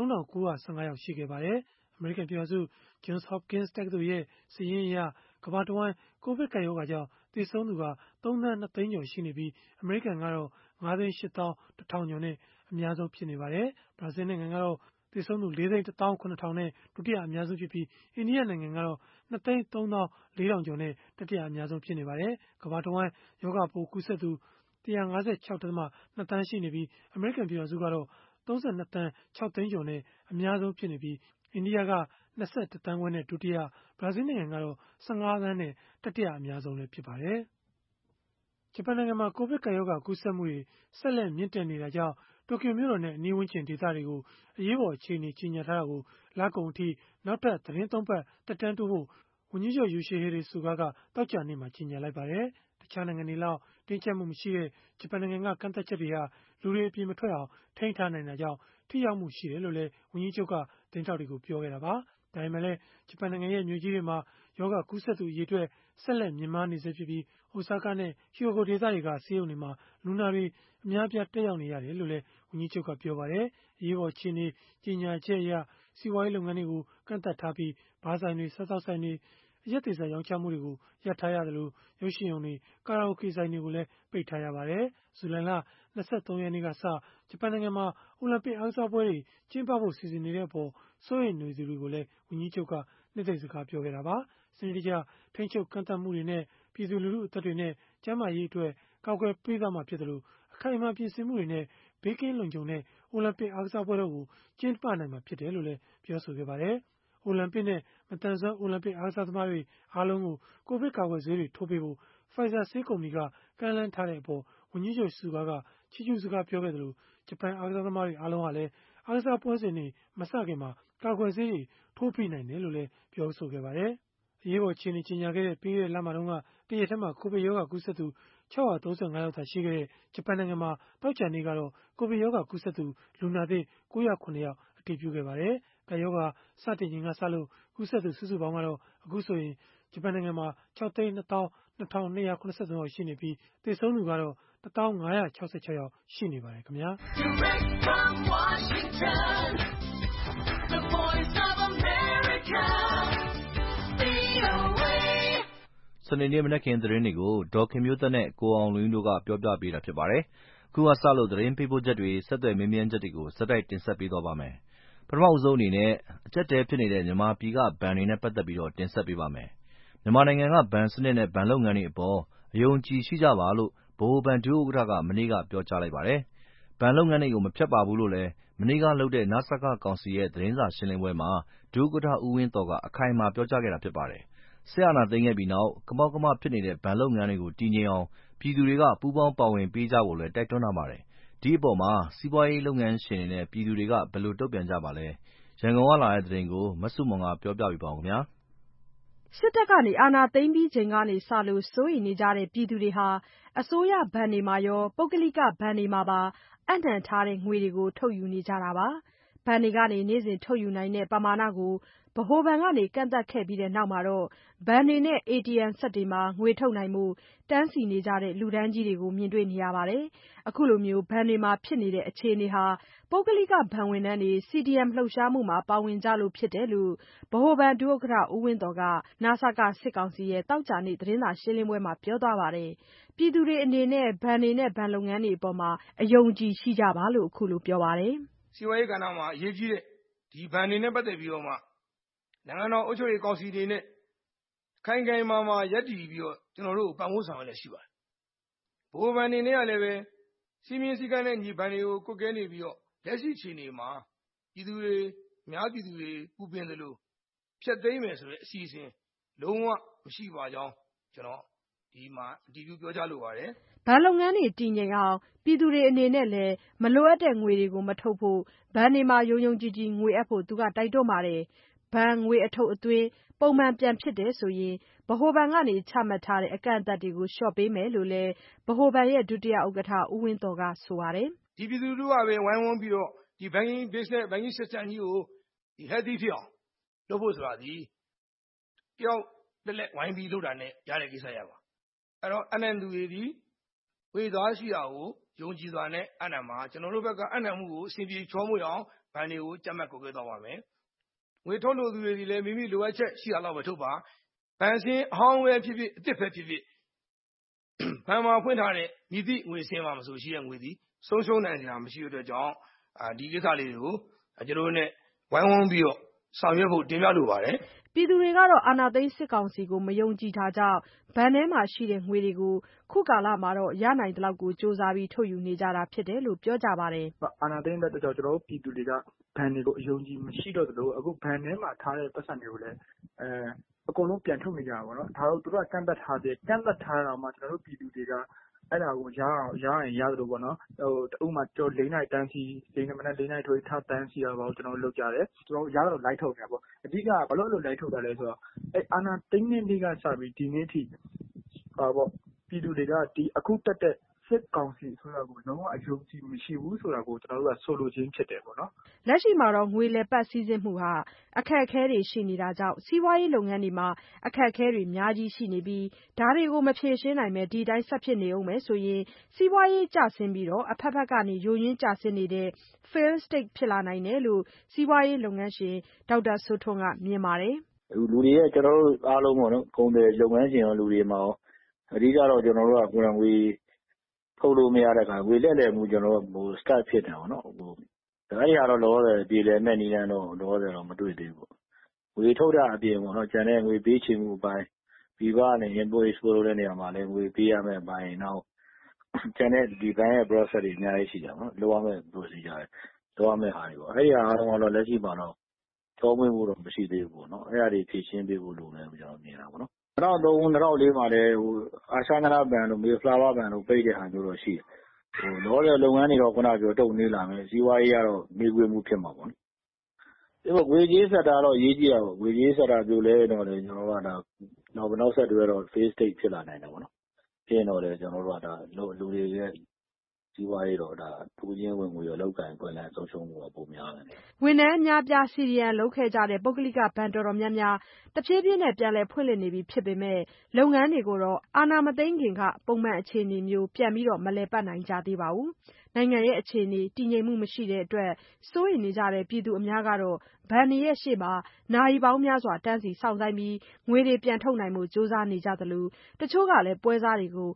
3,915 ယောက်ရှိခဲ့ပါတယ်။ အမေရိကန်ပြည်ထောင်စု Johns Hopkins တက္ကသိုလ်ရဲ့စာရင်းအရကမ္ဘာတဝန်းကိုဗစ်ကပ်ရောဂါကြောင့်သေဆုံးသူ 3 သန်း 2 သိန်းကျော်ရှိနေပြီးအမေရိကန်ကတော့ 5,8၁,၀၀၀ ကျော်နဲ့အများဆုံးဖြစ်နေပါတယ်။ ဘရာဇီးနိုင်ငံကတော့သေဆုံးသူ 4,1၇,၀၀၀ နဲ့ဒုတိယအများဆုံးဖြစ်ပြီးအိန္ဒိယနိုင်ငံကတော့ 2,3၄,၀၀၀ ကျော်နဲ့တတိယအများဆုံးဖြစ်နေပါတယ်။ ကမ္ဘာတဝန်းရောဂါပိုးကူးစက်သူ 156.2 သန်းရှိနေပြီးအမေရိကန်ပြည်ထောင်စုကတော့ 32 သန်း 6 သိန်းကျော်နဲ့အများဆုံးဖြစ်နေပြီးအိန္ဒိယက 21 သန်းခွဲနဲ့ဒုတိယဘရာဇီးနိုင်ငံကတော့ 15 သန်းနဲ့တတိယအများဆုံးဖြစ်ပါတယ်။ ဂျပန်နိုင်ငံမှာကိုဗစ်ကပ်ရောဂါကူးစက်မှုတွေဆက်လက်မြင့်တက်နေတာကြောင့်တိုကျိုမြို့တော်နဲ့အနီးဝန်းကျင်ဒေသတွေကိုအရေးပေါ်အခြေအနေကြေညာထားတာကိုလကုန်အထိနောက်ထပ်သီတင်း 3 ပတ်သက်တမ်းတိုးဖို့ဝန်ကြီးချုပ် Yoshihide Suga ကသောကြာနေ့မှာကြေညာလိုက်ပါတယ်။ တခြားနိုင်ငံတွေလောက်တင်းကျပ်မှုမရှိတဲ့ဂျပန်နိုင်ငံကကန့်သတ်ချက်တွေဟာလူတွေအပြင်မထွက်အောင်ထိန်းထားနိုင်တာကြောင့်ထိရောက်မှုရှိတယ်လို့လည်းဝန်ကြီးချုပ်ကသတင်းထောက်တွေကိုပြောခဲ့တာပါ။ဒါပေမဲ့လည်းဂျပန်နိုင်ငံရဲ့မြို့ကြီးတွေမှာရောဂါကူးစက်သူအရေအတွက်ဆက်လက်မြင့်မားနေဆဲဖြစ်ပြီး Osaka နဲ့ Hyogo ဒေသတွေကဆေးရုံတွေမှာလူနာတွေအများအပြားတက်ရောက်နေရတယ်လို့လည်းဝန်ကြီးချုပ်ကပြောပါတယ်။အရေးပေါ်အခြေအနေကြေညာချက်အရစီးပွားရေးလုပ်ငန်းတွေကိုကန့်သတ်ထားပြီးဘားဆိုင်တွေစားသောက်ဆိုင်တွေအရက်သေစာရောင်းချမှုတွေကိုရပ်ထားရသလိုရုပ်ရှင်ရုံတွေကာရာအိုကေဆိုင်တွေကိုလည်းပိတ်ထားရပါတယ်။ဇူလိုင်လ 23 ရက်နေ့ကစဂျပန်နိုင်ငံမှာအိုလံပစ်အားကစားပွဲတွေကျင်းပဖို့စီစဉ်နေတဲ့အပေါ်စိုးရိမ်နေသူတွေကိုလည်းဝန်ကြီးချုပ်ကနှစ်သိမ့်စကားပြောခဲ့တာပါ။စနစ်တကျထိန်းချုပ်ကန့်သတ်မှုတွေနဲ့ပြည်သူလူထုအသက်တွေနဲ့ကျန်းမာရေးအတွက်ကာကွယ်ပေးသွားမှာဖြစ်တယ်လို့အခိုင်အမာပြင်ဆင်မှုတွေနဲ့ဘေးကင်းလုံခြုံတဲ့အိုလံပစ်အားကစားပွဲတော်ကိုကျင်းပနိုင်မှာဖြစ်တယ်လို့လည်းပြောဆိုခဲ့ပါတယ်။ အိုလံပစ်နဲ့မသန်စွမ်းအိုလံပစ်အားကစားသမားတွေအားလုံးကိုကိုဗစ်ကာကွယ်ဆေးတွေထိုးပေးဖို့ Pfizer ဆေးကုမ္ပဏီကကမ်းလှမ်းထားတဲ့အပေါ်ဝန်ကြီးချုပ် Suga ကချီးကျူးစကားပြောခဲ့သလိုဂျပန်အားကစားသမားတွေအားလုံးဟာလည်းအားကစားပွဲစဉ်တွေမစခင်မှာကာကွယ်ဆေးတွေထိုးပြီးနိုင်တယ်လို့လည်းပြောဆိုခဲ့ပါတယ်။ အရေးပေါ်အခြေအနေကြေညာခဲ့တဲ့ပြီးခဲ့တဲ့လမှာတုန်းကတရက်ထဲမှာကိုဗစ်ရောဂါကူးစက်သူ635 ယောက်သာရှိခဲ့တဲ့ဂျပန်နိုင်ငံမှာသောကြာနေ့ကတော့ကိုဗစ်ရောဂါကူးစက်သူလူနာသစ်909 ယောက်အတည်ပြုခဲ့ပါတယ်။ကပ်ရောဂါစတင်ချိန်ကစလို့ကူးစက်သူစုစုပေါင်းကတော့အခုဆိုရင်ဂျပန်နိုင်ငံမှာ622,273 ယောက်ရှိနေပြီးသေဆုံးသူကတော့1,566 ယောက်ရှိနေပါတယ်ခင်ဗျာ။စနေနေ့မနက်ခင်းသတင်းတွေကိုဒေါ်ခင်မျိုးသက်နဲ့ကိုအောင်လွင်တို့ကပြောပြပေးတာဖြစ်ပါတယ်။အခုကစလို့သတင်းပေးပို့ချက်တွေဆက်သွယ်မေးမြန်းချက်တွေကိုဆက်တိုက်တင်ဆက်ပေးသွားပါမယ်။ပထမဆုံးအနေနဲ့အကျပ်တဲဖြစ်နေတဲ့မြန်မာပြည်ကဘဏ်တွေနဲ့ပတ်သက်ပြီးတင်ဆက်ပေးပါမယ်။မြန်မာနိုင်ငံကဘဏ်စနစ်နဲ့ဘဏ်လုပ်ငန်းတွေအပေါ်အယုံအကြည်ရှိကြပါလို့ဗဟိုဘဏ်ဒုဥက္ကဋ္ဌကမနေ့ကပြောကြားလိုက်ပါတယ်။ဘဏ်လုပ်ငန်းတွေကိုမဖျက်ပါဘူးလို့လည်းမနေ့ကလုပ်တဲ့နစကကောင်စီရဲ့သတင်းစာရှင်းလင်းပွဲမှာဒုဥက္ကဋ္ဌဦးဝင်းသော်ကအခိုင်အမာပြောကြားခဲ့တာဖြစ်ပါတယ်။စစ်အာဏာသိမ်းခဲ့ပြီးနောက်ကမောက်ကမဖြစ်နေတဲ့ဘဏ်လုပ်ငန်းတွေကိုတည်ငြိမ်အောင်ပြည်သူတွေကပူးပေါင်းပါဝင်ပေးကြဖို့လည်းတိုက်တွန်းထားပါတယ်။ဒီအပေါ်စီးပွားရေးလုပ်ငန်းရှင်တွေနဲ့ပြည်သူတွေကဘယ်လိုတုံ့ပြန်ကြပါလဲ။ရန်ကုန်ကလာတဲ့သတင်းကိုမဆုမွန်ကပြောပြပေးပါဦးခင်ဗျာ။စစ်တပ်အာဏာသိမ်းပြီးချိန်ကစလို့စိုးရိမ်နေကြတဲ့ပြည်သူတွေဟာအစိုးရဘဏ်တွေမှာရောပုဂ္ဂလိကဘဏ်တွေမှာပါအပ်နှံထားတဲ့ငွေတွေကိုထုတ်ယူနေကြတာပါ။ဘဏ်တွေကနေနေ့စဉ်ထုတ်ယူနိုင်တဲ့ပမာဏကိုဗဟိုဘဏ်ကကန့်သတ်ခဲ့ပြီးနောက်မှာတော့ဘဏ်တွေနဲ့ ATM စက်တွေမှာငွေထုတ်နိုင်ဖို့တန်းစီနေကြတဲ့လူတန်းကြီးတွေကိုမြင်တွေ့နေရပါတယ်။အခုလိုဘဏ်တွေမှာဖြစ်နေတဲ့အခြေအနေဟာပုဂ္ဂလိကဘဏ်ဝန်ထမ်းတွေ CDM လှုပ်ရှားမှုမှာပါဝင်ကြလို့ဖြစ်တယ်လို့ဗဟိုဘဏ်ဒုဥက္ကဋ္ဌဦးဝင်းသော်ကနစကစစ်ကောင်စီရဲ့သောကြာနေ့သတင်းစာရှင်းလင်းပွဲမှာပြောသွားပါတယ်။ပြည်သူတွေအနေနဲ့ဘဏ်တွေနဲ့ဘဏ်လုပ်ငန်းတွေအပေါ်အယုံအကြည်ရှိကြပါလို့အခုလိုပြောပါတယ်။စီးပွားရေးကဏ္ဍမှာအရေးကြီးတဲ့ဒီဘဏ်တွေနဲ့ပတ်သက်ပြီးတော့မှနိုင်ငံတော်အုပ်ချုပ်ရေးကောင်စီတွေနဲ့ခိုင်ခိုင်မာမာရပ်တည်ပြီးတော့ကျွန်တော်တို့ပံ့ပိုးဆောင်ရွက်လျက်ရှိပါတယ်။ဗဟိုဘဏ်တွေနဲ့ကလည်းပဲစည်းမျဉ်းစည်းကမ်းနဲ့ညီဘဏ်တွေကိုကွပ်ကဲနေပြီးတော့လက်ရှိအခြေအနေမှာပြည်သူတွေအများပြည်သူတွေပူပင်သလိုဖျက်သိမ်းမယ်ဆိုတဲ့အစီအစဉ်လုံးဝမရှိပါကြောင်းကျွန်တော်ဒီမှာအတည်ပြုပြောကြားလိုပါတယ်။ဘဏ်လုပ်ငန်းတွေတည်ငြိမ်အောင်ပြည်သူတွေအနေနဲ့လည်းမလိုအပ်တဲ့ငွေတွေကိုမထုတ်ဖို့ဘဏ်တွေမှာယုံယုံကြည်ကြည်ငွေအပ်ဖို့သူကတိုက်တွန်းပါတယ်။ဘဏ်ငွေအထုတ်အသွင်းပုံမှန်ပြန်ဖြစ်တယ်ဆိုရင်ဗဟိုဘဏ်ကချမှတ်ထားတဲ့အကန့်အသတ်တွေကိုလျှော့ပေးမယ်လို့လည်းဗဟိုဘဏ်ရဲ့ဒုတိယဥက္ကဋ္ဌဦးဝင်းသော်ကဆိုပါတယ်။ဒီပြည်သူလူထုကပဲဝိုင်းဝန်းပြီးတော့ဒီ banking business banking system ကြီးကိုhealthy ဖြစ်အောင်လုပ်ဖို့ဆိုတာဒီတယောက်လက်ဝိုင်းပြီးလုပ်တာနဲ့ရတဲ့ကိစ္စရပါအဲ့တော့အနန္တတွေဒီဝေသွားရှိတာကိုယုံကြည်စွာနဲ့အနန္တမှာကျွန်တော်တို့ဘက်ကအနန္တမှုကိုအစဉ်ပြေချောမွေ့အောင်ဘဏ်တွေကိုကြက်မှတ်ကိုကြွယ်သွားပါမယ်ငွေထုတ်လို့သူတွေဒီလည်းမိမိလိုအပ်ချက်ရှိတာတော့ပဲထုတ်ပါဘဏ်စင်းအဟောင်းပဲဖြစ်ဖြစ်အစ်စ်ပဲဖြစ်ဖြစ်ဘဏ်မှာဖွင့်ထားတဲ့မြည်သည့်ငွေစင်းမှာမဆိုရှိတဲ့ငွေသည်ဆုံးရှုံးနိုင်စရာမရှိတဲ့အတွက်ကြောင့်ဒီကိစ္စလေးတွေကိုကျွန်တော်တို့ ਨੇ ဝိုင်းဝန်းပြီးတော့ဆောင်ရွက်ဖို့တင်ပြလိုပါတယ်ပြည်သူတွေကတော့အာဏာသိမ်းစစ်ကောင်စီကိုမယုံကြည်တာကြောင့်ဘဏ်ထဲမှာရှိတဲ့ငွေတွေကိုခုကာလမှာတော့ရနိုင်သလောက်ကိုစ조사ပြီးထုတ်ယူနေကြတာဖြစ်တယ်လို့ပြောကြပါတယ်အာဏာသိမ်းတဲ့အတွက်ကြောင့်ကျွန်တော်တို့ပြည်သူတွေကဘဏ်တွေကိုအယုံကြည်မရှိတော့သလိုအခုဘဏ်ထဲမှာထားတဲ့ပတ်စံတွေကိုလည်းအကုန်လုံးပြန်ထုတ်နေကြတာပေါ့နော်ဒါတော့သူတို့ကကန့်သက်ထားတယ်ကန့်သက်ထားတာမှကျွန်တော်တို့ပြည်သူတွေကအဲ့ဒါကိုရရင်ရသလိုပေါ့နော်ဟိုတအုပ်မှာကျွန်တော်4နိုင်တန်းစီ4မနက်4နိုင်ထိုးထတန်းစီတာပေါ့ကျွန်တော်လုပ်ကြတယ်ကျွန်တော်ရသလိုလိုက်ထုတ်နေတာပေါ့အဓိကဘာလို့လို့လိုက်ထုတ်တာလဲဆိုတော့အဲ့အာဏာသိမ်းတဲ့နေ့ကစပြီးဒီနေ့ထိပေါ့ပြည်သူတွေကဒီအခုတက်တဲ့စစ်ကောင်စီဆိုတာကိုလုံးဝအယုံကြည်မရှိဘူးဆိုတာကိုကျွန်တော်တို့ကဆိုလိုချင်းဖြစ်တယ်ပေါ့နော်လက်ရှိမှာတော့ငွေလည်ပတ်စည်းစိမ်မှုဟာအခက်အခဲတွေရှိနေတာကြောင့်စီးပွားရေးလုပ်ငန်းတွေမှာအခက်အခဲတွေအများကြီးရှိနေပြီးဒါတွေကိုမဖြေရှင်းနိုင်မဲ့ဒီတိုင်းဆက်ဖြစ်နေအောင်မယ်ဆိုရင်စီးပွားရေးကျဆင်းပြီးတော့အဖက်ဖက်ကနေယိုယွင်းကျဆင်းနေတဲ့ failed state ဖြစ်လာနိုင်တယ်လို့စီးပွားရေးလုပ်ငန်းရှင်ဒေါက်တာစိုးထွန်းကမြင်ပါတယ်လူတွေရဲ့ကျွန်တော်တို့အားလုံးပေါ့နော်ကုန်တယ်လုပ်ငန်းရှင်ရောလူတွေမှာရောအဓိကတော့ကျွန်တော်တို့ကကိုယ်တော်ငွေထုတ်လို့မရတဲ့ခါငွေလက်လည်မှုကျွန်တော်တို့ start ဖြစ်တယ်ပေါ့နော်ဒါကြီးကတော့လောတယ်ပြည်လည်မဲ့နီးလန်းတော့လောတယ်တော့မတွေ့သေးဘူးငွေထုတ်တာအပြင်ပေါ့နော်ကျန်တဲ့ငွေပေးချေမှုအပိုင်းပြီးပါနေ input export လုပ်တဲ့နေရာမှာလည်းငွေပေးရမယ့်အပိုင်းနောက်ကျန်တဲ့ဒီဘဏ်ရဲ့ process တွေအများကြီးရှိတယ်ပေါ့နော်လုပ်ရမယ့် procedure တွေလုပ်ရမယ့်ဟာတွေပေါ့အဲ့ဒီအားလုံးကတော့လက်ရှိမှာတော့ကျောင်းမွေးမှုတော့မရှိသေးဘူးပေါ့နော်အဲ့ဒါတွေဖြည့်ရှင်းပေးဖို့လိုတယ်ကျွန်တော်မြင်တာပေါ့နော်2003-2004မှာလည်းအာရှနာဘဏ်တို့မေဖလာဝါဘဏ်တို့ပိတ်တဲ့ဟာမျိုးတော့ရှိတယ်လောတဲ့လုပ်ငန်းတွေတော့ခုနပြောတုံနေလာမယ်စီးပွားရေးကတော့မေးခွေမှုဖြစ်မှာပေါ့နော်ဒီငွေကြေးဆက်တာတော့ရေးကြည့်ရပါငွေကြေးဆက်တာပြောလဲတော့လေကျွန်တော်တို့ကဒါနောက်ဆက်တွဲတော့ face state ဖြစ်လာနိုင်တယ်ပေါ့နော်ဖြစ်ရင်တော့လေကျွန်တော်တို့ကဒါလူတွေရဲ့စီးပွားရေးတော့ဒါသူချင်းဝင်ငွေရလောက်ကင်ပွင့်လဲဆုံးရှုံးမှုတော့ပုံများတယ်ဝန်ထမ်းအများပြား CDM လုပ်ခဲ့ကြတဲ့ပုဂ္ဂလိကဘဏ်တော်တော်များများတဖြည်းဖြည်းနဲ့ပြန်လည်ဖွင့်လှစ်နေပြီဖြစ်ပေမဲ့လုပ်ငန်းတွေကိုတော့အာဏာမသိမ်းခင်ကပုံမှန်အခြေအနေမျိုးပြန်ပြီးမလည်ပတ်နိုင်ကြသေးပါဘူး။နိုင်ငံရဲ့အခြေအနေတည်ငြိမ်မှုမရှိတဲ့အတွက်စိုးရိမ်နေကြတဲ့ပြည်သူအများကတော့ဘဏ်တွေရဲ့ရှေ့မှာနာရီပေါင်းများစွာတန်းစီစောင့်ဆိုင်းပြီးငွေတွေပြန်ထုတ်နိုင်မှုကြိုးစားနေကြသလိုတချို့ကလည်းပွဲစားတွေကို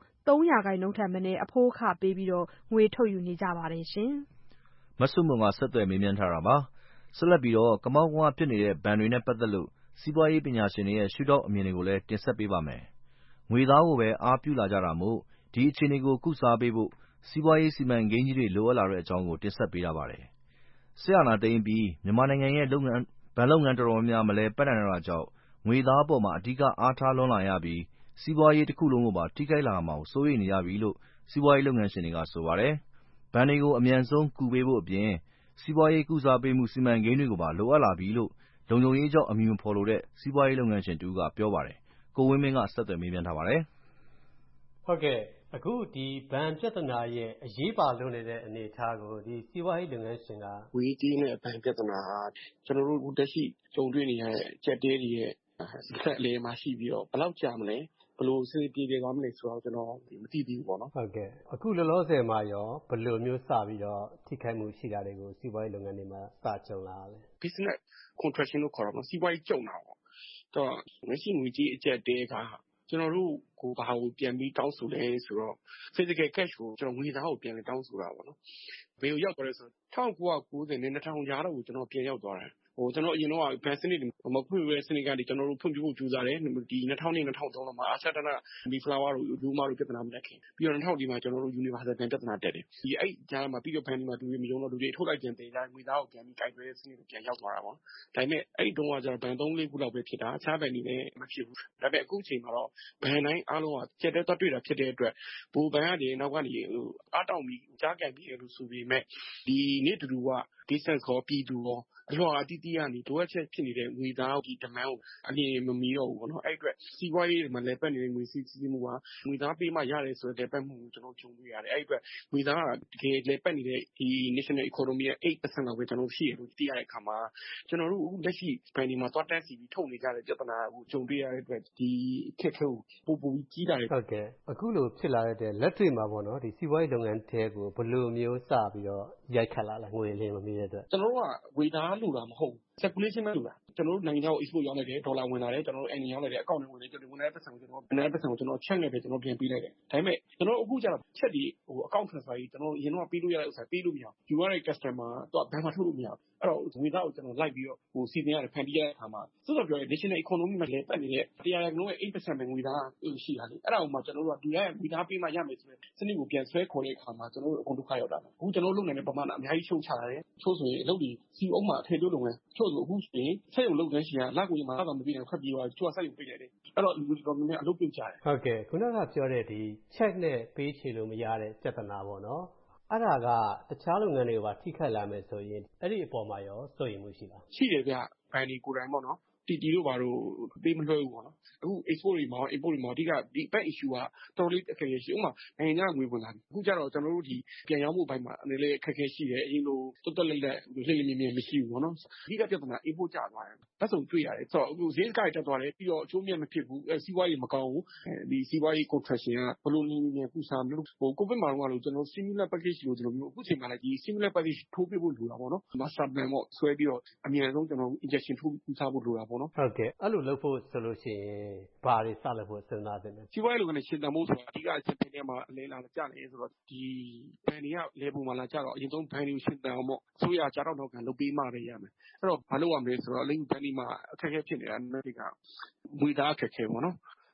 3%ထက်မနည်းအဖိုးအခပေးပြီးငွေထုတ်ယူနေကြပါတယ်ရှင်။မဆုမွန်ကဆက်သွယ်မေးမြန်းထားတာပါ။ဆက်လက်ပြီးကမောက်ကမဖြစ်နေတဲ့ဘဏ်တွေနဲ့ပတ်သက်လို့စီးပွားရေးပညာရှင်တွေရဲ့ရှုထောင့်အမြင်တွေကိုလည်းတင်ဆက်ပေးပါမယ်။ငွေသားကိုပဲအားပြုလာကြတာမို့ဒီအခြေအနေကိုကုစားပေးဖို့စီးပွားရေးစီမံကိန်းကြီးတွေလိုအပ်လာတဲ့အကြောင်းကိုတင်ဆက်ပေးထားပါတယ်။စစ်အာဏာသိမ်းပြီးမြန်မာနိုင်ငံရဲ့ဘဏ်လုပ်ငန်းတော်တော်များများမလည်ပတ်နိုင်တော့တာကြောင့်ငွေသားအပေါ်မှာအဓိကအားထားလွန်းလာရပြီးစီးပွားရေးတခုလုံးကိုပါထိခိုက်လာမှာကိုစိုးရိမ်နေကြပြီလို့စီးပွားရေးလုပ်ငန်းရှင်တွေကဆိုပါတယ်။ဘဏ်တွေကိုအမြန်ဆုံးကူပေးဖို့အပြင်စီးပွားရေးကုစားပေးမှုစီမံကိန်းတွေကိုပါလိုအပ်လာပြီလို့လုံခြုံရေးကြောင့်အမည်မဖော်လိုတဲ့စီးပွားရေးလုပ်ငန်းရှင်တဦးကပြောပါတယ်။ကိုဝင်းမင်းကဆက်သွယ်မေးမြန်းထားပါတယ်။ဟုတ်ကဲ့အခုဒီဘဏ်ပြဿနာရဲ့အရေးပါလွန်းနေတဲ့အနေအထားကိုဒီစီးပွားရေးလုပ်ငန်းရှင်ကဝေးကြီးနဲ့ဘဏ်ပြဿနာဟာကျွန်တော်တို့တက်ရှိကြုံတွေ့နေရတဲ့ကြက်တဲတွေရဲ့ဆက်အလေမှာရှိပြီးတော့ဘယ်လောက်ကြာမလဲဘယ်လိုအစီအပြေပြေသွားမလဲဆိုတော့ကျွန်တော်မသိသေးဘူးပေါ့နော်ဟုတ်ကဲ့အခုလောလောဆယ်မှာရောဘယ်လိုမျိုးစပြီးတော့ထိခိုက်မှုရှိတာတွေကိုစီးပွားရေးလုပ်ငန်းတွေမှာစကြုံလာရလဲ business contraction လို့ခေါ်တာပေါ့စီးပွားရေးကြုံတာပေါ့တော့ငွေရှိငွေကြေးအကျက်တဲကကျွန်တော်တို့ကိုဘာကိုပြန်ပြီးတောင်းဆိုလဲဆိုတော့ physical cash ကိုကျွန်တော်ငွေသားကိုပြန်ပြီးတောင်းဆိုတာပေါ့နော်ဘယ်ကိုရောက်သွားလဲဆိုတော့1990နဲ့2000ကြားတော့ကိုကျွန်တော်ပြန်ရောက်သွားတယ်ကျွန်တော်အရင်တော့ဘဏ်စနစ်မဖွင့်ရစနစ်ကနေကျွန်တော်တို့ဖွင့်ပြဖို့ကြိုးစားတယ်ဒီ2000နဲ့2003လောက်မှာအာရှတနာမီဖလာဝါတို့ဒူမာတို့ပြဿနာမတက်ခင်ပြီးတော့2000ဒီမှာကျွန်တော်တို့ universal ဘဏ်ပြဿနာတက်တယ်ဒီအဲ့ကြားမှာပြီးတော့ဘဏ်ဒီမှာလူတွေမယုံတော့လူတွေထုတ်လိုက်ပြန်တင်ကြငွေသားကိုပြန်ပြီးကြိုက်တွဲစနစ်ကိုပြန်ရောက်သွားတာပေါ့ဒါပေမဲ့အဲ့တုန်းကကျတော့ဘဏ်3-4ခုလောက်ပဲဖြစ်တာအခြားဘဏ်တွေလည်းမဖြစ်ဘူးဒါပေမဲ့အခုချိန်မှာတော့ဘဏ်တိုင်းအားလုံးကကျက်တဲ့တွတွေ့တာဖြစ်တဲ့အတွက်ဘူဘဏ်ကနေနောက်ကနေအားတောင်းပြီးကြားကန်ပြီးလို့ဆိုပြီးမဲ့ဒီနေ့တူတူက distance ကိုပြည်သူရောအလှော်အတီးတီးကနေလိုအပ်ချက်ဖြစ်နေတဲ့ငွေသားဒီ demand ကိုအမြင်မမီတော့ဘူးပေါ့နော်အဲ့အတွက်စီးပွားရေးမှာလည်းပတ်နေတဲ့ငွေစီးမှုကငွေသားပေးမှရတယ်ဆိုတဲ့ပတ်မှုကိုကျွန်တော်ကြုံတွေ့ရတယ်အဲ့အတွက်ငွေသားကတကယ်လည်းပတ်နေတဲ့ဒီ national economy ရဲ့ 8% လောက်ပဲကျွန်တော်ရှိရလို့သိရတဲ့အခါမှာကျွန်တော်တို့အခုလက်ရှိဘဏ်ဒီမှာသွားတန်းစီပြီးထုတ်နေကြတဲ့ပြဿနာကိုကြုံတွေ့ရတဲ့အတွက်ဒီအခက်အခဲကိုပိုပြီးကြီးလာတယ်ဟုတ်ကဲ့အခုလိုဖြစ်လာတဲ့လက်တွေ့မှာပေါ့နော်ဒီစီးပွားရေးလုပ်ငန်းတဲကိုဘယ်လိုမျိုးစပြီးတော့ရိုက်ခတ်လာလဲငွေလင်းမမီတဲ့အတွက်ကျွန်တော်တို့ကငွေသားလိုတာမဟုတ် circulation ပဲလိုတာကျွန်တော်တို့နိုင်ငံခြားကို export ရောက်လိုက်တယ်ဒေါ်လာဝင်လာတယ်ကျွန်တော်တို့အိမ်ရောက်လိုက်တယ်အကောင့်ထဲဝင်တယ်ကျွန်တော်ဝင်တဲ့ပတ်စံကိုကျွန်တော် check နဲ့ပဲကျွန်တော်ပြန်ပေးလိုက်တယ်ဒါပေမဲ့ကျွန်တော်အခုကျတော့ check ဒီအကောင့် transfer ကြီးကျွန်တော်အရင်တော့ပေးလို့ရတဲ့ဥစ္စာပေးလို့မရဘူးယူရတဲ့ customer တော့ဘယ်မှာထုတ်လို့မရဘူးအဲ့တော့ငွေသားကိုကျွန်တော်လိုက်ပြီးတော့စီစဉ်ရတယ်ဖန်တီးရတဲ့အခါမှာစွတ်တော့ပြောရဲ national economy မှာလည်းပတ်နေတဲ့တရားရုံးရဲ့ 8% ပဲငွေသားရှိတာလေအဲ့ဒါကိုမှကျွန်တော်တို့ကဒီရဲ့ငွေသားပေးမှရမယ်ဆိုတဲ့စနစ်ကိုပြန်ဆွဲခေါ်တဲ့အခါမှာကျွန်တော်တို့အကုန်ဒုက္ခရောက်တာအခုကျွန်တော်တို့လုပ်နေတဲ့ပမာဏအများကြီးရှုံချလာတယ်ချို့ဆိုရင်အလုပ်တွေစီအုံးမှာအထည်တို့လုပ်ငန်းချို့ဆိုအခုဆိုရင်ဆက်ရုံလုပ်ငန်းရှင်ကလက်ကိုမှတော့မပြီးနိုင်ဖက်ပြီးတော့ချို့ကဆက်ရုံပိတ်လိုက်တယ်အဲ့တော့လူတွေတော်တော်များများအလုပ်ပြုတ်ကြတယ်ဟုတ်ကဲ့ခုနကပြောတဲ့ဒီ check နဲ့ပေးချေလို့မရတဲ့ပြဿနာပေါ့နော်အဲ့ဒါကတခြားလုပ်ငန်းတွေကပါထိခိုက်လာမယ်ဆိုရင်အဲ့ဒီအပေါ်မှာရောစိုးရိမ်မှုရှိလားရှိတယ်ဗျဘန်ဒီကိုယ်တိုင်ပေါ့နော်တီတို့ဘာလို့ပေးမလွှဲဘူးပေါ့နော်အခု export တွေမှာ import တွေမှာအဓိကဒီ back issue ကတော်လေးအခက်အခဲရှိဥပမာနိုင်ငံခြားငွေဝင်လာပြီအခုကျတော့ကျွန်တော်တို့ဒီပြန်ရောက်မှုဘက်မှာအနေနဲ့အခက်အခဲရှိတယ်အရင်လိုတွတ်တွတ်လက်လက်လှိမ့်မြင်မရှိဘူးပေါ့နော်အဓိကပြဿနာ import ကျသွားတယ်ဘက်စုံတွေ့ရတယ်ဆိုတော့အခုဈေးစကားတက်သွားတယ်ပြီးတော့အချိုးမြတ်မဖြစ်ဘူးစီးပွားရေးမကောင်းဘူးဒီစီးပွားရေး contraction ကဘလို့နေပူစာမလို့ကိုဗစ်မှာတော့ကျွန်တော် stimulus package လို့ကျွန်တော်မျိုးအခုချိန်မှာလည်းဒီ stimulus package ထိုးပြဖို့လိုတာပေါ့နော် master plan ပေါ့ဆွဲပြီးတော့အမြန်ဆုံးကျွန်တော် injection ထိုးပူစားဖို့လိုတာပေါ့နော်ဟုတ်ကဲ့အဲ့လိုလုပ်ဖို့ဆိုလို့ရှိရင်ဘာတွေစလုပ်ဖို့စဉ်းစားသင့်လဲစီးပွားရေးလုပ်ငန်းနဲ့ရှင်းတမို့ဆိုတာအဓိကအချက်ဖြစ်နေမှာအလဲလာကြတယ်ဆိုတော့ဒီဘဏ်တွေကလေပုံမှာလာကြတော့အရင်ဆုံးဘဏ်တွေကိုရှင်းတအောင်ပေါ့ဆိုရကြတော့တော့ကန်လုပ်ပေးမှပဲရမယ်အဲ့တော့ဘာလုပ်ရမလဲဆိုတော့လိမ့်ဘဏ်ဒီမှာအခက်အခဲဖြစ်နေတာတစ်ကငွေသားအခက်အခဲပေါ့နော်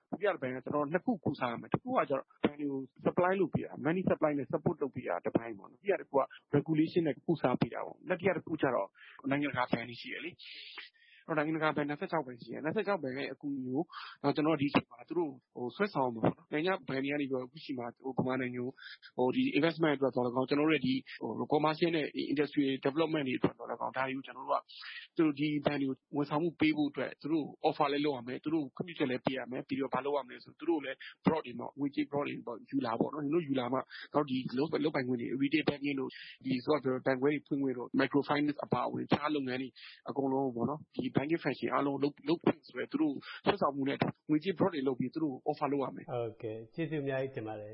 ဒုတိယတစ်ပိုင်းကကျွန်တော်နှစ်ခုကူစားရမယ်တစ်ခုကကျတော့ဘဏ်တွေကို supply လုပ်ပေးတာ money supply နဲ့ support လုပ်ပေးတာတစ်ပိုင်းပေါ့နော်ဒီကတစ်ခုက regulation နဲ့ကူစားပေးတာပေါ့လက်တိကတစ်ခုကျတော့နိုင်ငံတကာဘဏ်တွေရှိရလေနိုင်ငံတကာဘဏ်26ဘဏ်ရှိတယ်26ဘဏ်ရဲ့အကူအညီကိုကျွန်တော်ဒီချိန်မှာသူတို့ဆွဲဆောင်မှာပေါ့နော်နိုင်ငံဘဏ်တွေကနေပြီးအခုရှိမှာဗမာနိုင်ငံကိုဒီ investment အတွက်တော့လည်းကောင်းကျွန်တော်တို့ရဲ့ဒီcommercial နဲ့ industry development တွေအတွက်တော့လည်းကောင်းဒါတွေကိုကျွန်တော်တို့ကသူတို့ဒီဘဏ်တွေကိုဝန်ဆောင်မှုပေးဖို့အတွက်သူတို့ offer လည်းလုပ်ရမယ်သူတို့ခွင့်ပြုချက်လည်းပေးရမယ်ပြီးတော့ဘာလုပ်ရမလဲဆိုသူတို့လည်း broad တွေပေါ့ငွေကြေး broad တွေပေါ့ယူလာပေါ့နော်ဒီလိုယူလာမှတော့ဒီလုပ်ပိုင်ခွင့်တွေ retail banking လို့ဒီဆိုတော့ဘဏ်ခွဲတွေဖွင့်ခွင့်တို့ micro finance အပါအဝင်ခြားလုပ်ငန်းတွေအကုန်လုံးပေါ့နော်ဒီ banking function အားလုံးလုပ်ခွင့်ဆိုရယ်သူတို့ဆက်ဆောင်မှုနဲ့ငွေကြေး broad တွေလုပ်ပြီးသူတို့ offer လုပ်ရမယ်ဟုတ်ကဲ့ကျေးဇူးအများကြီးတင်ပါတယ်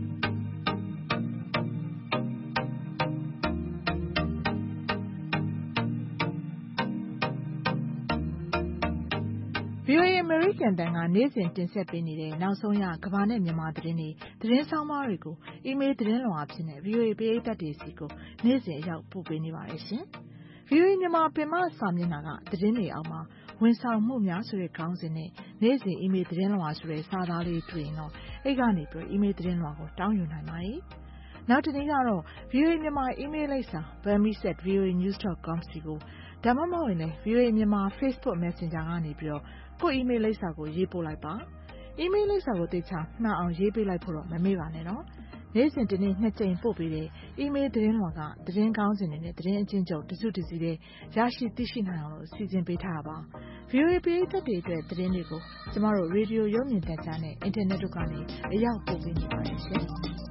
VOA အမေရိကန်တန်ကနေ့စဉ်တင်ဆက်ပေးနေတဲ့နောက်ဆုံးရကမ္ဘာနဲ့မြန်မာသတင်းတွေသတင်းဆောင်မတွေကိုအီးမေးလ်သတင်းလွှာအဖြစ်နဲ့ VOA ပရိသတ်တွေစီကိုနေ့စဉ်အရောက်ပို့ပေးနေပါတယ်ရှင်။ VOA မြန်မာပင်မစာမျက်နှာကသတင်းတွေအောက်မှာဝန်ဆောင်မှုများဆိုတဲ့ခေါင်းစဉ်နဲ့နေ့စဉ်အီးမေးလ်သတင်းလွှာဆိုတဲ့စာသားလေးတွေ့ရင်တော့အဲ့ကနေပြီးအီးမေးလ်သတင်းလွှာကိုတောင်းယူနိုင်ပါတယ်။နောက်တစ်နေ့ကတော့ VOA မြန်မာအီးမေးလ်လိပ်စာ burmese@voanews.com စီကိုဒါမှမဟုတ်ရင်လည်း VOA မြန်မာ Facebook Messenger ကနေပြီးတော့ကို့အီးမေးလ်လိပ်စာကိုရေးပို့လိုက်ပါအီးမေးလ်လိပ်စာကိုသေချာမှန်အောင်ရေးပေးလိုက်ဖို့တော့မမေ့ပါနဲ့နော်နေ့စဉ်ဒီနေ့2ကြိမ်ပို့ပေးတဲ့အီးမေးလ်သတင်းလွှာကသတင်းကောင်းစင်တွေနဲ့သတင်းအချင်းချုပ်တစုတစည်းတွေရရှိသိရှိနိုင်အောင်လို့စီစဉ်ပေးထားတာပါ VOA ပရိသတ်တွေအတွက်သတင်းတွေကိုကျမတို့ရေဒီယိုရုပ်မြင်သံကြားနဲ့အင်တာနက်တို့ကနေအရောက်ပို့ပေးနေပါတယ်ရှင်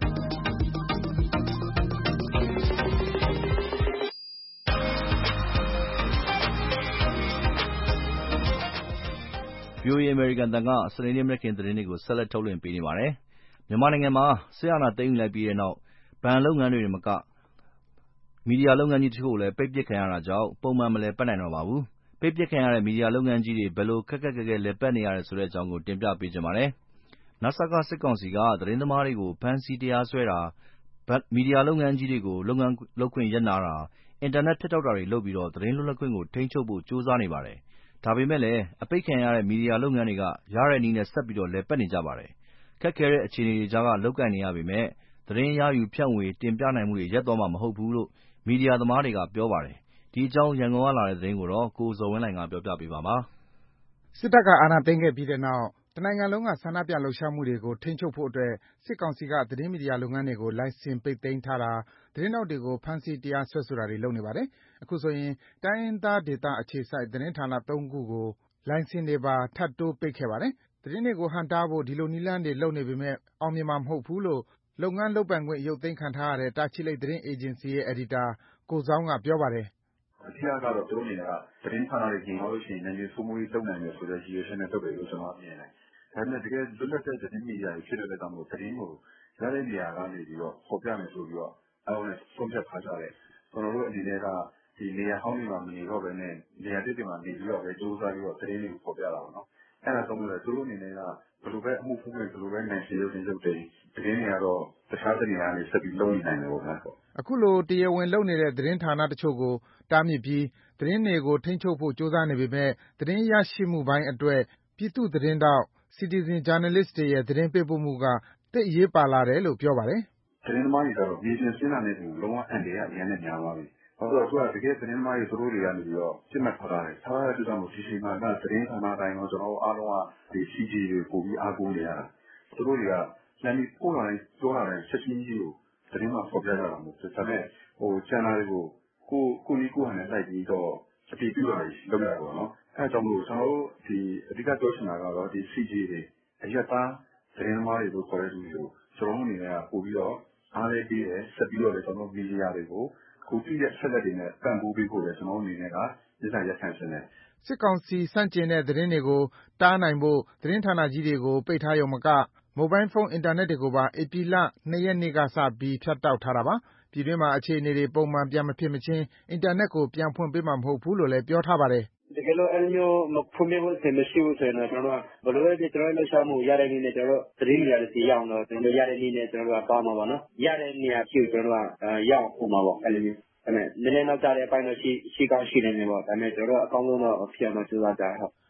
VOA အမေရိကန်တန်ကစနေနေ့မနက်ခင်းသတင်းတွေကိုဆက်လက်ထုတ်လွှင့်ပေးနေပါတယ်။မြန်မာနိုင်ငံမှာစစ်အာဏာသိမ်းယူလိုက်ပြီးတဲ့နောက်ဘဏ်လုပ်ငန်းတွေမကမီဒီယာလုပ်ငန်းကြီးတချို့လည်းပိတ်ပစ်ခံရတာကြောင့်ပုံမှန်မလည်ပတ်နိုင်တော့ပါဘူး။ပိတ်ပစ်ခံရတဲ့မီဒီယာလုပ်ငန်းကြီးတွေဘယ်လိုခက်ခက်ခဲခဲလည်ပတ်နေရတယ်ဆိုတဲ့အကြောင်းကိုတင်ပြပေးချင်ပါတယ်။နစကစစ်ကောင်စီကသတင်းသမားတွေကိုဖမ်းဆီးတရားစွဲတာမီဒီယာလုပ်ငန်းကြီးတွေကိုလုပ်ငန်းလုပ်ခွင့်ရပ်နားတာအင်တာနက်ဖြတ်တောက်တာတွေလုပ်ပြီးသတင်းလွတ်လပ်ခွင့်ကိုထိန်းချုပ်ဖို့ကြိုးစားနေပါတယ်။ဒါပေမဲ့လည်းအပိတ်ခံရတဲ့မီဒီယာလုပ်ငန်းတွေကရတဲ့နည်းနဲ့ဆက်ပြီးလည်ပတ်နေကြပါတယ်။ခက်ခဲတဲ့အခြေအနေတွေကြားကလုပ်ကိုင်နေရပေမဲ့သတင်းရယူဖြန့်ဝေတင်ပြနိုင်မှုတွေရပ်သွားမှာမဟုတ်ဘူးလို့မီဒီယာသမားတွေကပြောပါတယ်။ဒီအကြောင်းရန်ကုန်ကလာတဲ့သတင်းကိုကိုဇော်ဝင်းလှိုင်ကပြောပြပေးပါမယ်။စစ်တပ်ကအာဏာသိမ်းခဲ့ပြီးတဲ့နောက်တနိုင်ငံလုံးကဆန္ဒပြလှုပ်ရှားမှုတွေကိုထိန်းချုပ်ဖို့အတွက်စစ်ကောင်စီကသတင်းမီဒီယာလုပ်ငန်းတွေကိုလိုင်စင်ပိတ်သိမ်းထားတာသတင်းထောက်တွေကိုဖမ်းဆီးတရားစွဲဆိုတာတွေလုပ်နေပါတယ်။အခုဆိုရင်တိုင်းရင်းသားဒေသအခြေစိုက်သတင်းဌာန3ခုကိုလိုင်စင်တွေပါထပ်တိုးပိတ်ခဲ့ပါတယ်။သတင်းတွေကိုဟန့်တားဖို့ဒီလိုနည်းလမ်းတွေလုပ်နေပေမဲ့အောင်မြင်မှာမဟုတ်ဘူးလို့လုပ်ငန်းလုပ်ပိုင်ခွင့်ရုပ်သိမ်းခံထားရတဲ့တာချီလိတ်သတင်းအေဂျင်စီရဲ့အယ်ဒီတာကိုဇောင်းကပြောပါတယ်။အဓိကတော့သူတို့အနေနဲ့ကသတင်းဌာနတွေကျင်လို့ရှိရင်နိုင်ငံစိုးမိုးရေးလုပ်နိုင်တယ်ဆိုတဲ့ရည်ရွယ်ချက်နဲ့လုပ်တယ်လို့ကျွန်တော်မြင်တယ်။ဒါပေမဲ့တကယ်လွတ်လပ်တဲ့သတင်းမီဒီယာတွေဖြစ်တဲ့အတွက်ကြောင့်သတင်းကိုရတဲ့နေရာကနေပြီးတော့ပေါ်ပြမယ်ဆိုပြီးတော့အားလုံးဆုံးဖြတ်ထားကြတယ်။ကျွန်တော်တို့အနေနဲ့ကဒီနေရာဟောင်းတွေမှာမနေတော့ဘဲနဲ့နေရာတစ်တွေမှာနေပြီးတော့ပဲစူးစမ်းပြီးတော့သတင်းတွေကိုပေါ်ပြတာပေါ့နော်။အဲ့ဒါကြောင့်မို့လို့သူတို့အနေနဲ့ကဘယ်လိုပဲအမှုဖွင့်ဘယ်လိုပဲနိုင်စီရုပ်တင်လုပ်တယ်သတင်းတွေကတော့တခြားသတင်းတွေကနေဆက်ပြီးလုပ်နေနိုင်တယ်ပေါ့နော်။အခုလိုတရားဝင်လုပ်နေတဲ့သတင်းဌာနတချို့ကိုတားမြစ်ပြီးသတင်းတွေကိုထိန်းချုပ်ဖို့ကြိုးစားနေပေမဲ့သတင်းရရှိမှုပိုင်းအတွက်ပြည်သူသတင်းတောက် Citizen Journalist တွေရဲ့သတင်းပေးပို့မှုကသိအရေးပါလာတယ်လို့ပြောပါတယ်။သတင်းသမားတွေကတော့မြေပြင်ဆင်းတာနဲ့လုံးဝအန်တရားအများနဲ့များပါပြီ။ဘာလို့လဲဆိုတော့တကယ်သတင်းသမားတွေသူတို့တွေကနေပြီးတော့ပြစ်မှတ်ထားတယ်။ထားတဲ့အတွက်ကြောင့်ဒီချိန်မှာသတင်းဌာနတိုင်းကိုကျွန်တော်တို့အားလုံးကဒီ CG တွေပို့ပြီးအားကိုးနေရတာ။သူတို့တွေကလမ်းပြီးပို့လာတိုင်းပြောလာတိုင်းချက်ချင်းကြီးကိုသတင်းမှာပေါ်ပြကြတာမဟုတ်ဘူး။ဒါပေမဲ့ချန်နယ်တွေကိုကိုနီးကိုဟန်နဲ့လိုက်ပြီးတော့အတည်ပြုရတယ်လုပ်ရတော့နော်။အဲဒါကြောင့်မို့ကျွန်တော်တို့ဒီအဓိကပြောချင်တာကတော့ဒီ CG တွေအရတာသတင်းသမားတွေကိုခေါ်တဲ့လူတွေကိုကျွန်တော်တို့အနေနဲ့ပို့ပြီးတော့အားလေးပေးတယ်ဆက်ပြီးတော့လည်းကျွန်တော်တို့မီဒီယာတွေကိုခုကြည့်တဲ့ဆက်လက်တွေနဲ့ပံ့ပိုးပေးဖို့လည်းကျွန်တော်တို့အနေနဲ့ကရက်ခံရှင်တယ်စစ်ကောင်စီစန့်ကျင်တဲ့သတင်းတွေကိုတားနိုင်ဖို့သတင်းဌာနကြီးတွေကိုပိတ်ထားရုံမကမိုဘိုင်းဖုန်းအင်တာနက်တွေကိုပါဧပြီလ2ရက်နေ့ကစပြီးဖြတ်တောက်ထားတာပါပြည်တွင်းမှာအခြေအနေတွေပုံမှန်ပြန်မဖြစ်မချင်းအင်တာနက်ကိုပြန်ဖွင့်ပေးမှာမဟုတ်ဘူးလို့လည်းပြောထားပါတယ်တကယ်လို့အဲ့လိုမျိုးမဖွင့်ပေးဖို့အဆင်မရှိဘူးဆိုရင်တော့ကျွန်တော်တို့ကဘယ်လိုလဲကျွန်တော်တို့လှုပ်ရှားမှုရတဲ့နည်းနဲ့ကျွန်တော်တို့သတင်းတွေရတဲ့စီရအောင်တော့ကျွန်တော်ရတဲ့နည်းနဲ့ကျွန်တော်တို့ကပါမှာပါနော်ရတဲ့နေရာဖြစ်ကျွန်တော်တို့ကရအောင်ပုံမှာပေါ့အဲ့လိုမျိုးဒါပေမဲ့နည်းနည်းနောက်ကြတဲ့အပိုင်းတော့ရှိကောင်းရှိနေတယ်ပေါ့ဒါပေမဲ့ကျွန်တော်တို့အကောင်းဆုံးတော့ဖြစ်အောင်ကြိုးစားကြရအောင်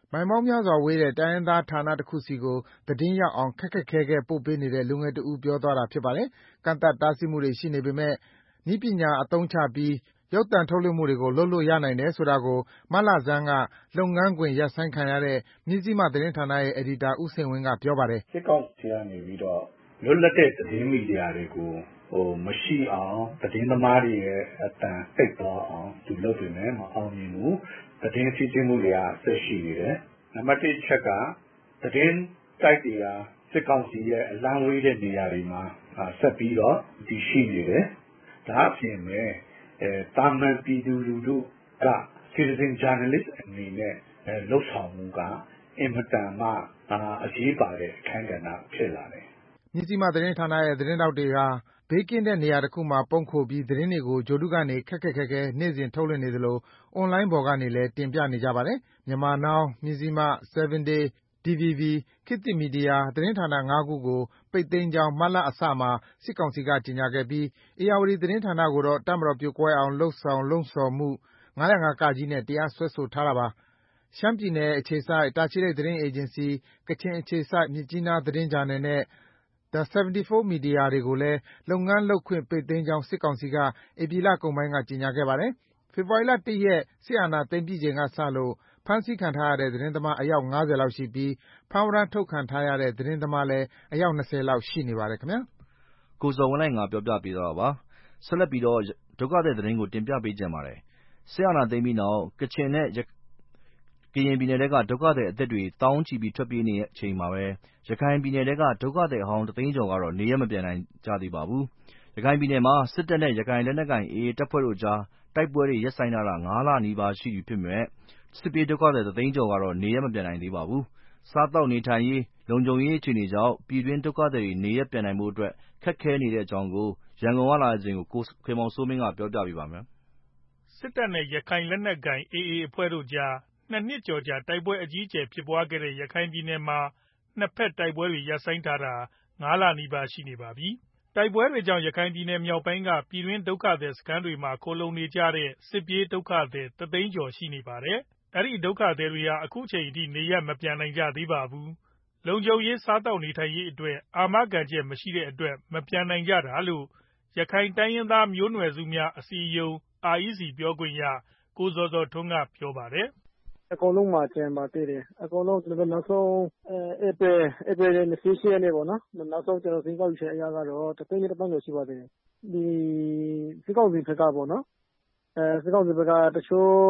မိုင်ပေါင်းများစွာဝေးတဲ့တိုင်းရင်းသားဌာနတခုဆီကိုသတင်းရောက်အောင်ခက်ခက်ခဲခဲပို့ပေးနေတဲ့လူငယ်တဦးပြောသွားတာဖြစ်ပါတယ်။ကန့်သတ်တားဆီးမှုတွေရှိနေပေမဲ့နည်းပညာအသုံးချပြီးရုပ်သံထုတ်လွှင့်မှုတွေကိုလုပ်လို့ရနိုင်တယ်ဆိုတာကိုမတ်လဆန်းကလုပ်ငန်းခွင်ရပ်ဆိုင်းခံရတဲ့မဇ္ဈိမသတင်းဌာနရဲ့အယ်ဒီတာဦးစိန်ဝင်းကပြောပါတယ်။စစ်ကောင်စီကနေပြီးတော့လွတ်လပ်တဲ့သတင်းမီဒီယာတွေကိုမရှိအောင်သတင်းသမားတွေရဲ့အတန်ပိတ်သွားအောင်သူလုပ်နေတယ်မအောင်မြင်ဘူးသတင်းစီးဆင်းမှုတွေကဆက်ရှိနေတယ်နံပါတ်1ချက်ကသတင်းတိုက်တွေကစစ်ကောင်စီရဲ့အလံဝေးတဲ့နေရာတွေမှာဆက်ပြီးတော့တည်ရှိနေတယ်ဒါအပြင်ပဲတာမန်ပြည်သူလူထုက citizen journalist အနေနဲ့လှုပ်ဆောင်မှုကအင်မတန်မှအရေးပါတဲ့အခန်းကဏ္ဍဖြစ်လာတယ်မဇ္ဈိမသတင်းဌာနရဲ့သတင်းတောက်တွေဟာဘေးကင်းတဲ့နေရာတစ်ခုမှာပုန်းခိုပြီးသတင်းတွေကိုဂြိုလ်တုကနေခက်ခက်ခဲခဲနေ့စဉ်ထုတ်လွှင့်နေသလိုအွန်လိုင်းပေါ်ကနေလည်းတင်ပြနေကြပါတယ်။မြန်မာ Now, မဇ္ဈိမ, 7 Day, DVB, ခေတ်သစ်မီဒီယာသတင်းဌာန၅ခုကိုပိတ်သိမ်းကြောင်းမတ်လအစမှာစစ်ကောင်စီကကြေညာခဲ့ပြီးဧရာဝတီသတင်းဌာနကိုတော့တပ်မတော်ပြိုကွဲအောင်လှုံ့ဆော်မှု၅၀၅-ကနဲ့တရားစွဲဆိုထားတာပါ။ရှမ်းပြည်နယ်အခြေစိုက်တာချီလိတ်သတင်းအေဂျင်စီ၊ကချင်အခြေစိုက်မြစ်ကြီးနားသတင်းဂျာနယ်နဲ့ The 74 မီဒီယာတွေကိုလည်းလုပ်ငန်းလုပ်ခွင့်ပိတ်သိမ်းကြောင်းစစ်ကောင်စီကဧပြီလကုန်ပိုင်းကကြေညာခဲ့ပါတယ်။ဖေဖော်ဝါရီလ ၁ ရက်စစ်အာဏာသိမ်းပြီးချိန်ကစလို့ဖမ်းဆီးခံထားရတဲ့သတင်းသမားအယောက်50လောက်ရှိပြီးဖမ်းဝရမ်းထုတ်ခံထားရတဲ့သတင်းသမားလည်းအယောက်20လောက်ရှိနေပါတယ်ခင်ဗျာ။ကိုဇော်ဝင်းလှိုင်ကပြောပြပေးသွားတာပါ။ဆက်လက်ပြီးတော့ဒုက္ခသည်သတင်းကိုတင်ပြပေးကြပါတယ်။စစ်အာဏာသိမ်းပြီးနောက်ကချင်နဲ့ကရင်ပြည်နယ်ထဲကဒုက္ခသည်အသစ်တွေသောင်းချီပြီးထွက်ပြေးနေချိန်မှာပဲရခိုင်ပြည်နယ်ထဲကဒုက္ခသည်အဟောင်း1သိန်းကျော်ကတော့နေရပ်မပြန်နိုင်ကြသေးပါဘူး။ရခိုင်ပြည်နယ်မှာစစ်တပ်နဲ့ရခိုင်လက်နက်ကိုင် AA တပ်ဖွဲ့တို့ကြားတိုက်ပွဲတွေရပ်ဆိုင်းထားတာ5လနီးပါးရှိပြီဖြစ်ပေမဲ့စစ်ပြေးဒုက္ခသည်1သိန်းကျော်ကတော့နေရပ်မပြန်နိုင်သေးပါဘူး။စားသောက်နေထိုင်ရေးလုံခြုံရေးအခြေအနေကြောင့်ပြည်တွင်းဒုက္ခသည်တွေနေရပ်ပြန်နိုင်ဖို့အတွက်ခက်ခဲနေတဲ့အကြောင်းကိုရန်ကုန်ကလာတဲ့သတင်းကိုကိုခင်မောင်စိုးမင်းကပြောပြပေးပါမယ်။စစ်တပ်နဲ့ရခိုင်လက်နက်ကိုင် AA အဖွဲ့တို့ကြား2နှစ်ကျော်ကြာတိုက်ပွဲအကြီးအကျယ်ဖြစ်ပွားခဲ့တဲ့ရခိုင်ပြည်နယ်မှာနှစ်ဖက်တိုက်ပွဲတွေရပ်ဆိုင်းထားတာ5လနီးပါးရှိနေပါပြီ။တိုက်ပွဲတွေကြောင့်ရခိုင်ပြည်နယ်မြောက်ပိုင်းကပြည်တွင်းဒုက္ခသည်စခန်းတွေမှာခိုလှုံနေကြတဲ့စစ်ပြေးဒုက္ခသည်1သိန်းကျော်ရှိနေပါတယ်။အဲဒီဒုက္ခသည်တွေဟာအခုချိန်အထိနေရပ်မပြန်နိုင်ကြသေးပါဘူး။လုံခြုံရေးစားသောက်နေထိုင်ရေးအတွက်အာမခံချက်မရှိတဲ့အတွက်မပြန်နိုင်ကြတာလို့ရခိုင်တိုင်းရင်းသားမျိုးနွယ်စုများအစည်းအရုံး REC ပြောခွင့်ရကိုဇော်ဇော်ထွန်းကပြောပါတယ်။အကုန်လုံးမှာကျန်ပါသေးတယ်။အကုန်လုံးနောက်ဆုံးဧပြီ28ရက်နေ့ပေါ့နော်။နောက်ဆုံးကျွန်တော်စာရင်းကောက်ယူချက်အရကတော့1သိန်းနဲ့1သောင်းကျော်ရှိပါသေးတယ်။ဒီစစ်ကောင်စီဘက်ကပေါ့နော်။စစ်ကောင်စီဘက်ကတချို့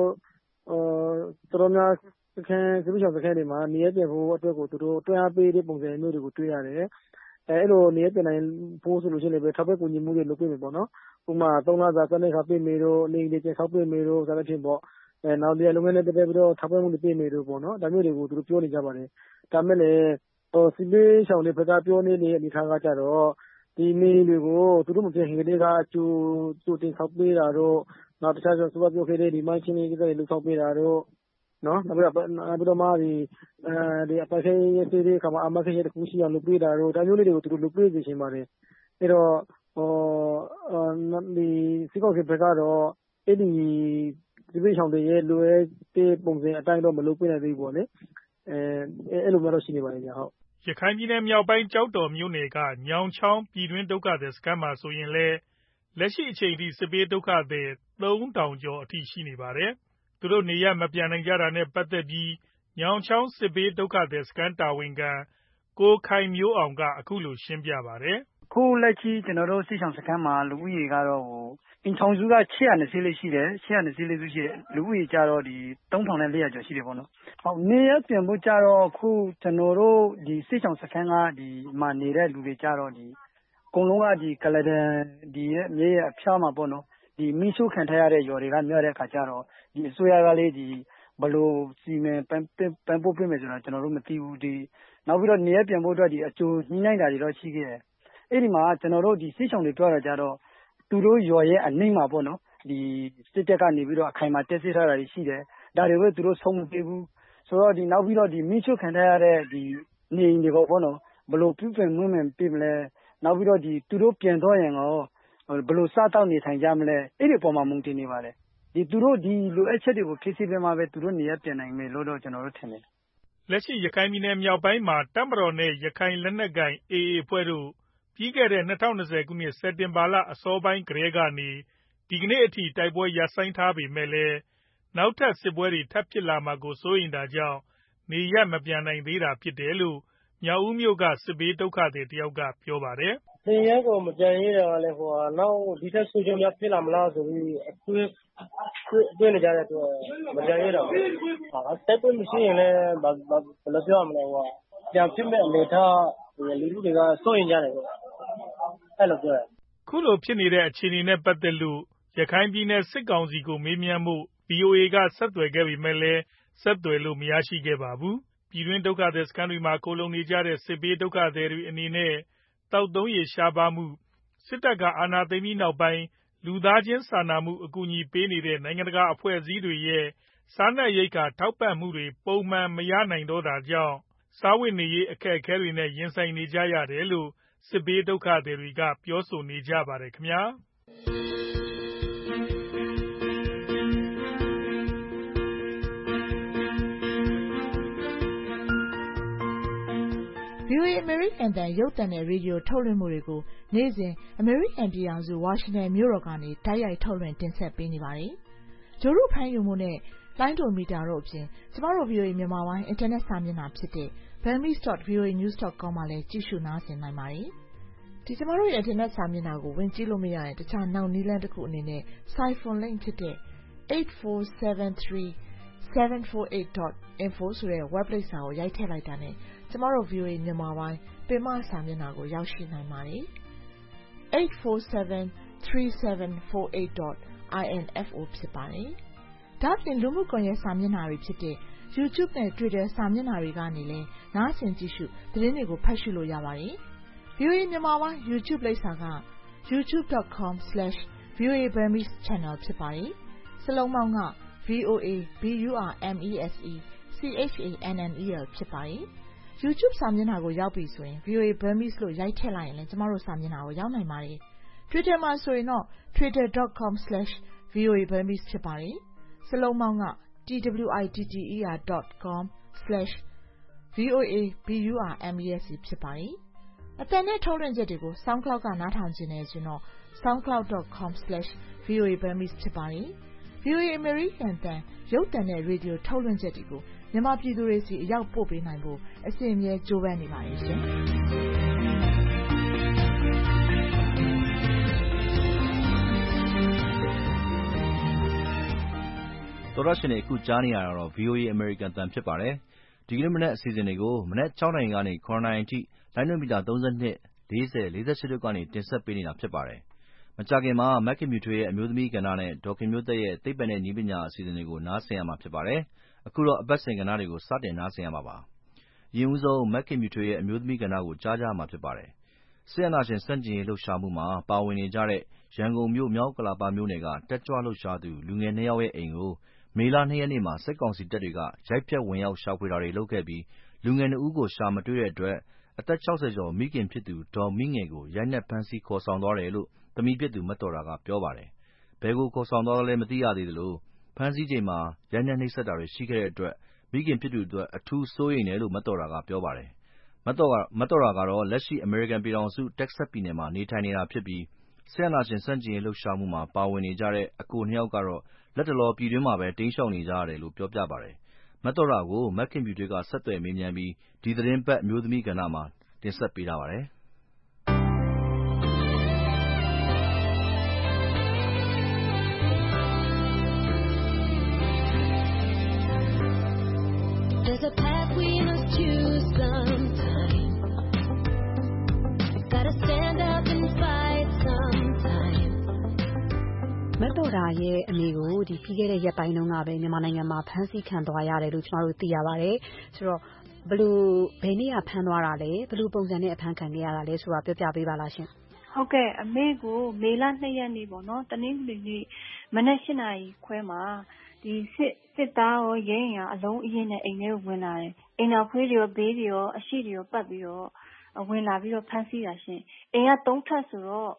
တော်တော်များစစ်ပေးဆောင်စခန်းတွေမှာနေရာပြန်ဖို့အတွက်ကိုသူတို့တွန်းအားပေးတဲ့ပုံစံမျိုးတွေကိုတွေ့ရတယ်။အဲ့လိုနေရာပြန်နိုင်ဖို့ဆိုလို့ရှိရင်လည်းထောက်ပံ့ကူညီမှုတွေလုပ်ပေးမယ်ပေါ့နော်။ဥပမာ3လစာစားနေခါပေးမယ်တို့နေတွေပြန်ဆောက်ပေးမယ်တို့စသဖြင့်ပေါ့။နောက်ဒီလုပ်ငန်းနဲ့ပတ်သက်ပြီးတော့ထောက်ပံ့မှုတွေပေးမယ်တို့ပေါ့နော်။ဒါမျိုးတွေကိုသူတို့ပြောနေကြပါတယ်။ဒါမဲ့လည်းစစ်ပေးဆောင်တွေဘက်ကပြောနေတဲ့အနေအထားကကြတော့ဒီနေတွေကိုသူတို့မပြန်ခင်ကတည်းကကြိုတင်ဆောက်ပေးတာတို့နောက်တခြားဆိုပြောခဲ့တဲ့ဒီမိုင်းချင်းကိစ္စတွေလုပ်ဆောက်ပေးတာတို့နော်နောက်ပြီးတော့မှဒီအပိုင်ဆိုင်ရေးတွေခါမှာအမခင်းရတခုရှိအောင်လုပ်ပေးတာတို့ဒါမျိုးလေးတွေကိုသူတို့လုပ်ပေးနေချင်းပါတယ်အဲ့တော့ဒီစစ်ကောင်စီဘက်ကတော့အဲ့ဒီဒီပေးဆောင်တွေရဲ့လိုအပ်တဲ့ပုံစံအတိုင်းတော့မလုပ်ပေးနိုင်သေးဘူးပေါ့လေအဲ့လိုမျိုးတော့ရှိနေပါတယ်ဟုတ်ရခိုင်ပြည်နယ်မြောက်ပိုင်းကျောက်တော်မြို့နယ်ကညောင်ချောင်းပြည်တွင်းဒုက္ခသည်စခန်းမှာဆိုရင်လည်းလက်ရှိအချိန်ထိစစ်ပြေးဒုက္ခသည်3000ကျော်အထိရှိနေပါတယ်။သူတို့နေရပ်မပြန်နိုင်ကြတာနဲ့ပတ်သက်ပြီးညောင်ချောင်းစစ်ပြေးဒုက္ခသည်စခန်းတာဝန်ခံကိုခိုင်မျိုးအောင်ကအခုလိုရှင်းပြပါတယ်။အခုလက်ရှိကျွန်တော်တို့စစ်ဆောင်စခန်းမှာလူဦးရေကတော့အင်ချောင်းစုက624ရှိတယ်624စုရှိတယ်လူဦးရေကြတော့ဒီ3400ကျော်ရှိတယ်ပေါ့နော်ဟုတ်နေရပြန်ဖို့ကြတော့အခုကျွန်တော်တို့ဒီစစ်ဆောင်စခန်းကဒီမှာနေတဲ့လူတွေကြတော့ဒီအကုန်လုံးကဒီကလဒန်ဒီရဲ့မြေရဲ့အဖျားမှာပေါ့နော်ဒီမိရှုခံထားရတဲ့ရော်တွေကမြောက်တဲ့ခါကျတော့ဒီအစိုးရကလေးဒီဘလို့စီမံပန်းပို့ပေးမယ်ဆိုတာကျွန်တော်တို့မသိဘူးဒီနောက်ပြီးတော့နေရပြန်ဖို့အတွက်ဒီအကျိုးညှိနှိုင်းတာတွေတော့ရှိခဲ့တယ်အဲ့ဒီမှာကျွန်တော်တို့ဒီစစ်ဆောင်တွေတွားတာကြတော့သူတို့ရော်ရဲ့အနှိမ့်မှာပေါ့နော်ဒီစစ်တပ်ကနေပြီးတော့အခိုင်အမာတက်စစ်ထားတာရှိတယ်ဒါတွေပဲသူတို့ဆုံးမပေးဘူးဆိုတော့ဒီနောက်ပြီးတော့ဒီမိရှုခံထားရတဲ့ဒီနေအိမ်တွေပေါ့နော်ဘလို့ပြုပြင်မွေးမယ်ပြမလဲနောက်ပြီးတော့ဒီသူတို့ပြန်တော့ရင်ရောဘလို့စားတောက်နေထိုင်ကြမလဲအဲ့ဒီပုံမှာမုန်တင်နေပါတယ်ဒီသူတို့ဒီလိုအပ်ချက်တွေကိုဖြည့်ဆည်းပေးမှပဲသူတို့နေရပြန်နိုင်မယ်လို့တော့ကျွန်တော်တို့ထင်တယ်လက်ရှိရခိုင်ပြည်နယ်မြောက်ပိုင်းမှာတပ်မတော်နဲ့ရခိုင်လက်နက်ကိုင် AA အဖွဲ့တို့ပြီးခဲ့တဲ့2020ခုနှစ်စက်တင်ဘာလအစောပိုင်းကတည်းကနေဒီကနေ့အထိတိုက်ပွဲရပ်ဆိုင်းထားပေမဲ့လည်းနောက်ထပ်စစ်ပွဲတွေထပ်ဖြစ်လာမှာကိုစိုးရိမ်တာကြောင့်နေရပ်မပြန်နိုင်သေးတာဖြစ်တယ်လို့မြောက်ဦးမြို့ကစစ်ဘေးဒုက္ခသည်တယောက်ကပြောပါတယ်နေရပ်ကိုမပြန်ရတာလည်းနောက်ဒီထက်ဆိုးကျများဖြစ်လာမလားဆိုပြီးတွေးနေကြတဲ့အတွက်မပြန်ရတော့ဘူးတိုက်ပွဲမရှိရင်လည်းဘယ်လိုပြောရမလဲပြန်ဖြစ်မဲ့အနေထားလူထုတွေကစိုးရင်ကြတယ်အဲ့လိုပြောရခုလိုဖြစ်နေတဲ့အခြေအနေနဲ့ပတ်သက်လို့ရခိုင်ပြည်နယ်စစ်ကောင်စီကိုမေးမြန်းမှု VOA ကဆက်သွယ်ခဲ့ပေမဲ့လည်းဆက်သွယ်လို့မရရှိခဲ့ပါဘူးပြည်တွင်းဒုက္ခသည်စခန်းတွေမှာခိုလုံနေကြတဲ့စစ်ဘေးဒုက္ခသည်တွေအနေနဲ့တောက်သုံးရေရှားပါမှုစစ်တပ်ကအာဏာသိမ်းပြီးနောက်ပိုင်းလူသားချင်းစာနာမှုအကူအညီပေးနေတဲ့နိုင်ငံတကာအဖွဲ့အစည်းတွေရဲ့စားနပ်ရိက္ခာထောက်ပံ့မှုတွေပုံမှန်မရနိုင်တော့တာကြောင့်စားဝတ်နေရေးအခက်အခဲတွေနဲ့ရင်ဆိုင်နေကြရတယ်လို့စစ်ဘေးဒုက္ခသည်တွေကပြောဆိုနေကြပါတယ်ခင်ဗျာ VOA American တန်ရုပ်သံနဲ့ရေဒီယိုထုတ်လွှင့်မှုတွေကိုနေ့စဉ် American ပြည်ထောင်စု Washington မြို့တော်ကနေတိုက်ရိုက်ထုတ်လွှင့်တင်ဆက်ပေးနေပါတယ်။ဂျိုရုဖမ်းယူမှုနဲ့လိုင်းဒိုမီတာတို့အပြင်ကျမတို့ VOA မြန်မာပိုင်းအင်တာနက်စာမျက်နှာဖြစ်တဲ့ burmese.voanews.com မှာလည်းကြည့်ရှုနားဆင်နိုင်ပါတယ်။ဒီကျမတို့ရဲ့အင်တာနက်စာမျက်နှာကိုဝင်ကြည့်လို့မရရင်တခြားနောက်နည်းလမ်းတစ်ခုအနေနဲ့ Siphon link ဖြစ်တဲ့ 8473748.info ဆိုတဲ့ web လိပ်စာကိုရိုက်ထည့်လိုက်တာနဲ့ကျမတို့ VOA မြန်မာပိုင်းပင်မစာမျက်နှာကိုရောက်ရှိနိုင်ပါတယ်။ 8473748.info ဖြစ်ပါတယ်။ဒါ့အပြင်လူမှုကွန်ရက်စာမျက်နှာတွေဖြစ်တဲ့ YouTube နဲ့ Twitter စာမျက်နှာတွေကနေလည်းနားဆင်ကြည့်ရှုသတင်းတွေကိုဖတ်ရှုလို့ရပါတယ်။ VOA မြန်မာပိုင်း YouTube လိပ်စာက youtube.com/VOA Burmese channel ဖြစ်ပါတယ်။စလုံးပေါင်းက VOA BURMESE CHANNEL ဖြစ်ပါတယ်။ YouTube စာမျက်နှာကိုရောက်ပြီဆိုရင် VOA Burmese လို့ရိုက်ထည့်လိုက်ရင်လည်းကျမတို့စာမျက်နှာကိုရောက်နိုင်ပါတယ်။ Twitter မှာဆိုရင်တော့ twitter.com/VOA Burmese ဖြစ်ပါတယ်။စလုံးပေါင်းက twitter.com/VOA BURMESE ဖြစ်ပါတယ်။အသံနဲ့ထုတ်လွှင့်ချက်တွေကို SoundCloud ကနားထောင်ခြင်းနဲ့ဆိုတော့ soundcloud.com/VOA Burmese ဖြစ်ပါတယ်။ VOA American တန်ရုပ်သံနဲ့ရေဒီယိုထုတ်လွှင့်ချက်တွေကိုမြန်မာပြည်သူတွေစီအရောက်ပို့ပေးနိုင်ဖို့အစဉ်အမြဲကြိုးပမ်းနေပါတယ်ရှင်။တော်ရရှင်တွေအခုကြားနေရတာတော့ VOA American တန်ဖြစ်ပါတယ်။ဒီကနေ့မနက်အစီအစဉ်တွေကိုမနက်6နာရီကနေ9နာရီအထိလိုင်းနှုန်းမီတာ32 40 48တို့ကနေတင်ဆက်ပေးနေတာဖြစ်ပါတယ်။မကြာခင်မှာမက်ခင်မြူထွေးရဲ့အမျိုးသမီးကဏ္ဍနဲ့ဒေါ်ခင်မျိုးသက်ရဲ့သိပ္ပံနဲ့နည်းပညာအစီအစဉ်တွေကိုနားဆင်ရမှာဖြစ်ပါတယ်။အခုတော့အပတ်စဉ်ကဏ္ဍတွေကိုစတင်နားဆင်ရမှာပါ။အရင်ဦးဆုံးမက်ခင်မြူထွေးရဲ့အမျိုးသမီးကဏ္ဍကိုကြားကြရမှာဖြစ်ပါတယ်။စစ်အာဏာရှင်ဆန့်ကျင်ရေးလှုပ်ရှားမှုမှာပါဝင်နေကြတဲ့ရန်ကုန်မြို့မြောက်ဥက္ကလာပမြို့နယ်ကတက်ကြွလှုပ်ရှားသူလူငယ်2ယောက်ရဲ့အိမ်ကိုမေလ2ရက်နေ့မှာစစ်ကောင်စီတပ်တွေကရိုက်ဖျက်ဝင်ရောက်ရှာဖွေတာတွေလုပ်ခဲ့ပြီးလူငယ်2ဦးကိုရှာမတွေ့တဲ့အတွက်အသက်60ကျော်မိခင်ဖြစ်သူဒေါ်မိငယ်ကိုရိုက်နှက်ဖမ်းဆီးခေါ်ဆောင်သွားတယ်လို့သမီးဖြစ်သူမတော်တာကပြောပါတယ်။ဘယ်ကိုခေါ်ဆောင်သွားသလဲမသိရသေးသလိုဖမ်းဆီးချိန်မှာရိုက်နှက်နှိပ်စက်တာတွေရှိခဲ့တဲ့အတွက်မိခင်ဖြစ်သူအတွက်အထူးစိုးရိမ်တယ်လို့မတော်တာကပြောပါတယ်။မတော်တာကတော့လက်ရှိအမေရိကန်ပြည်ထောင်စုတက္ကဆက်ပြည်နယ်မှာနေထိုင်နေတာဖြစ်ပြီးစစ်အာဏာရှင်ဆန့်ကျင်ရေးလှုပ်ရှားမှုမှာပါဝင်နေကြတဲ့အကို2ယောက်ကတော့လက်တလောပြည်တွင်းမှာပဲတိမ်းရှောင်နေကြရတယ်လို့ပြောပြပါတယ်။မတော်တာကိုမက်ခင်ဖြူထွေးကဆက်သွယ်မေးမြန်းပြီးဒီသတင်းပတ်အမျိုးသမီးကဏ္ဍမှာတင်ဆက်ပေးထားပါတယ်။ There's a path we must choose sometime. Gotta stand up and fight sometime. မတော်တာရဲ့အမေကိုဒီပြီးခဲ့တဲ့ရက်ပိုင်းတုန်းကပဲမြန်မာနိုင်ငံမှာဖမ်းဆီးခံသွားရတယ်လို့ကျမတို့သိရပါတယ်ဆိုတော့ဘယ်နေ့ကဖမ်းသွားတာလဲဘယ်လိုပုံစံနဲ့အဖမ်းခံခဲ့ရတာလဲဆိုတာပြောပြပေးပါလားရှင်ဟုတ်ကဲ့အမေကိုမေလ2ရက်နေ့ပေါ့နော်တနင်္ဂနွေနေ့မနက်8နာရီခွဲမှာဒီစစ်သားရောရဲရင်ရောအလုံးအရင်နဲ့အိမ်ထဲဝင်လာတယ်အိမ်နောက်ဖေးတွေရောဘေးတွေရောအရှိတွေရောပတ်ပြီးတော့ဝင်လာပြီးတော့ဖမ်းဆီးတာရှင်အိမ်က3ထပ်ဆိုတော့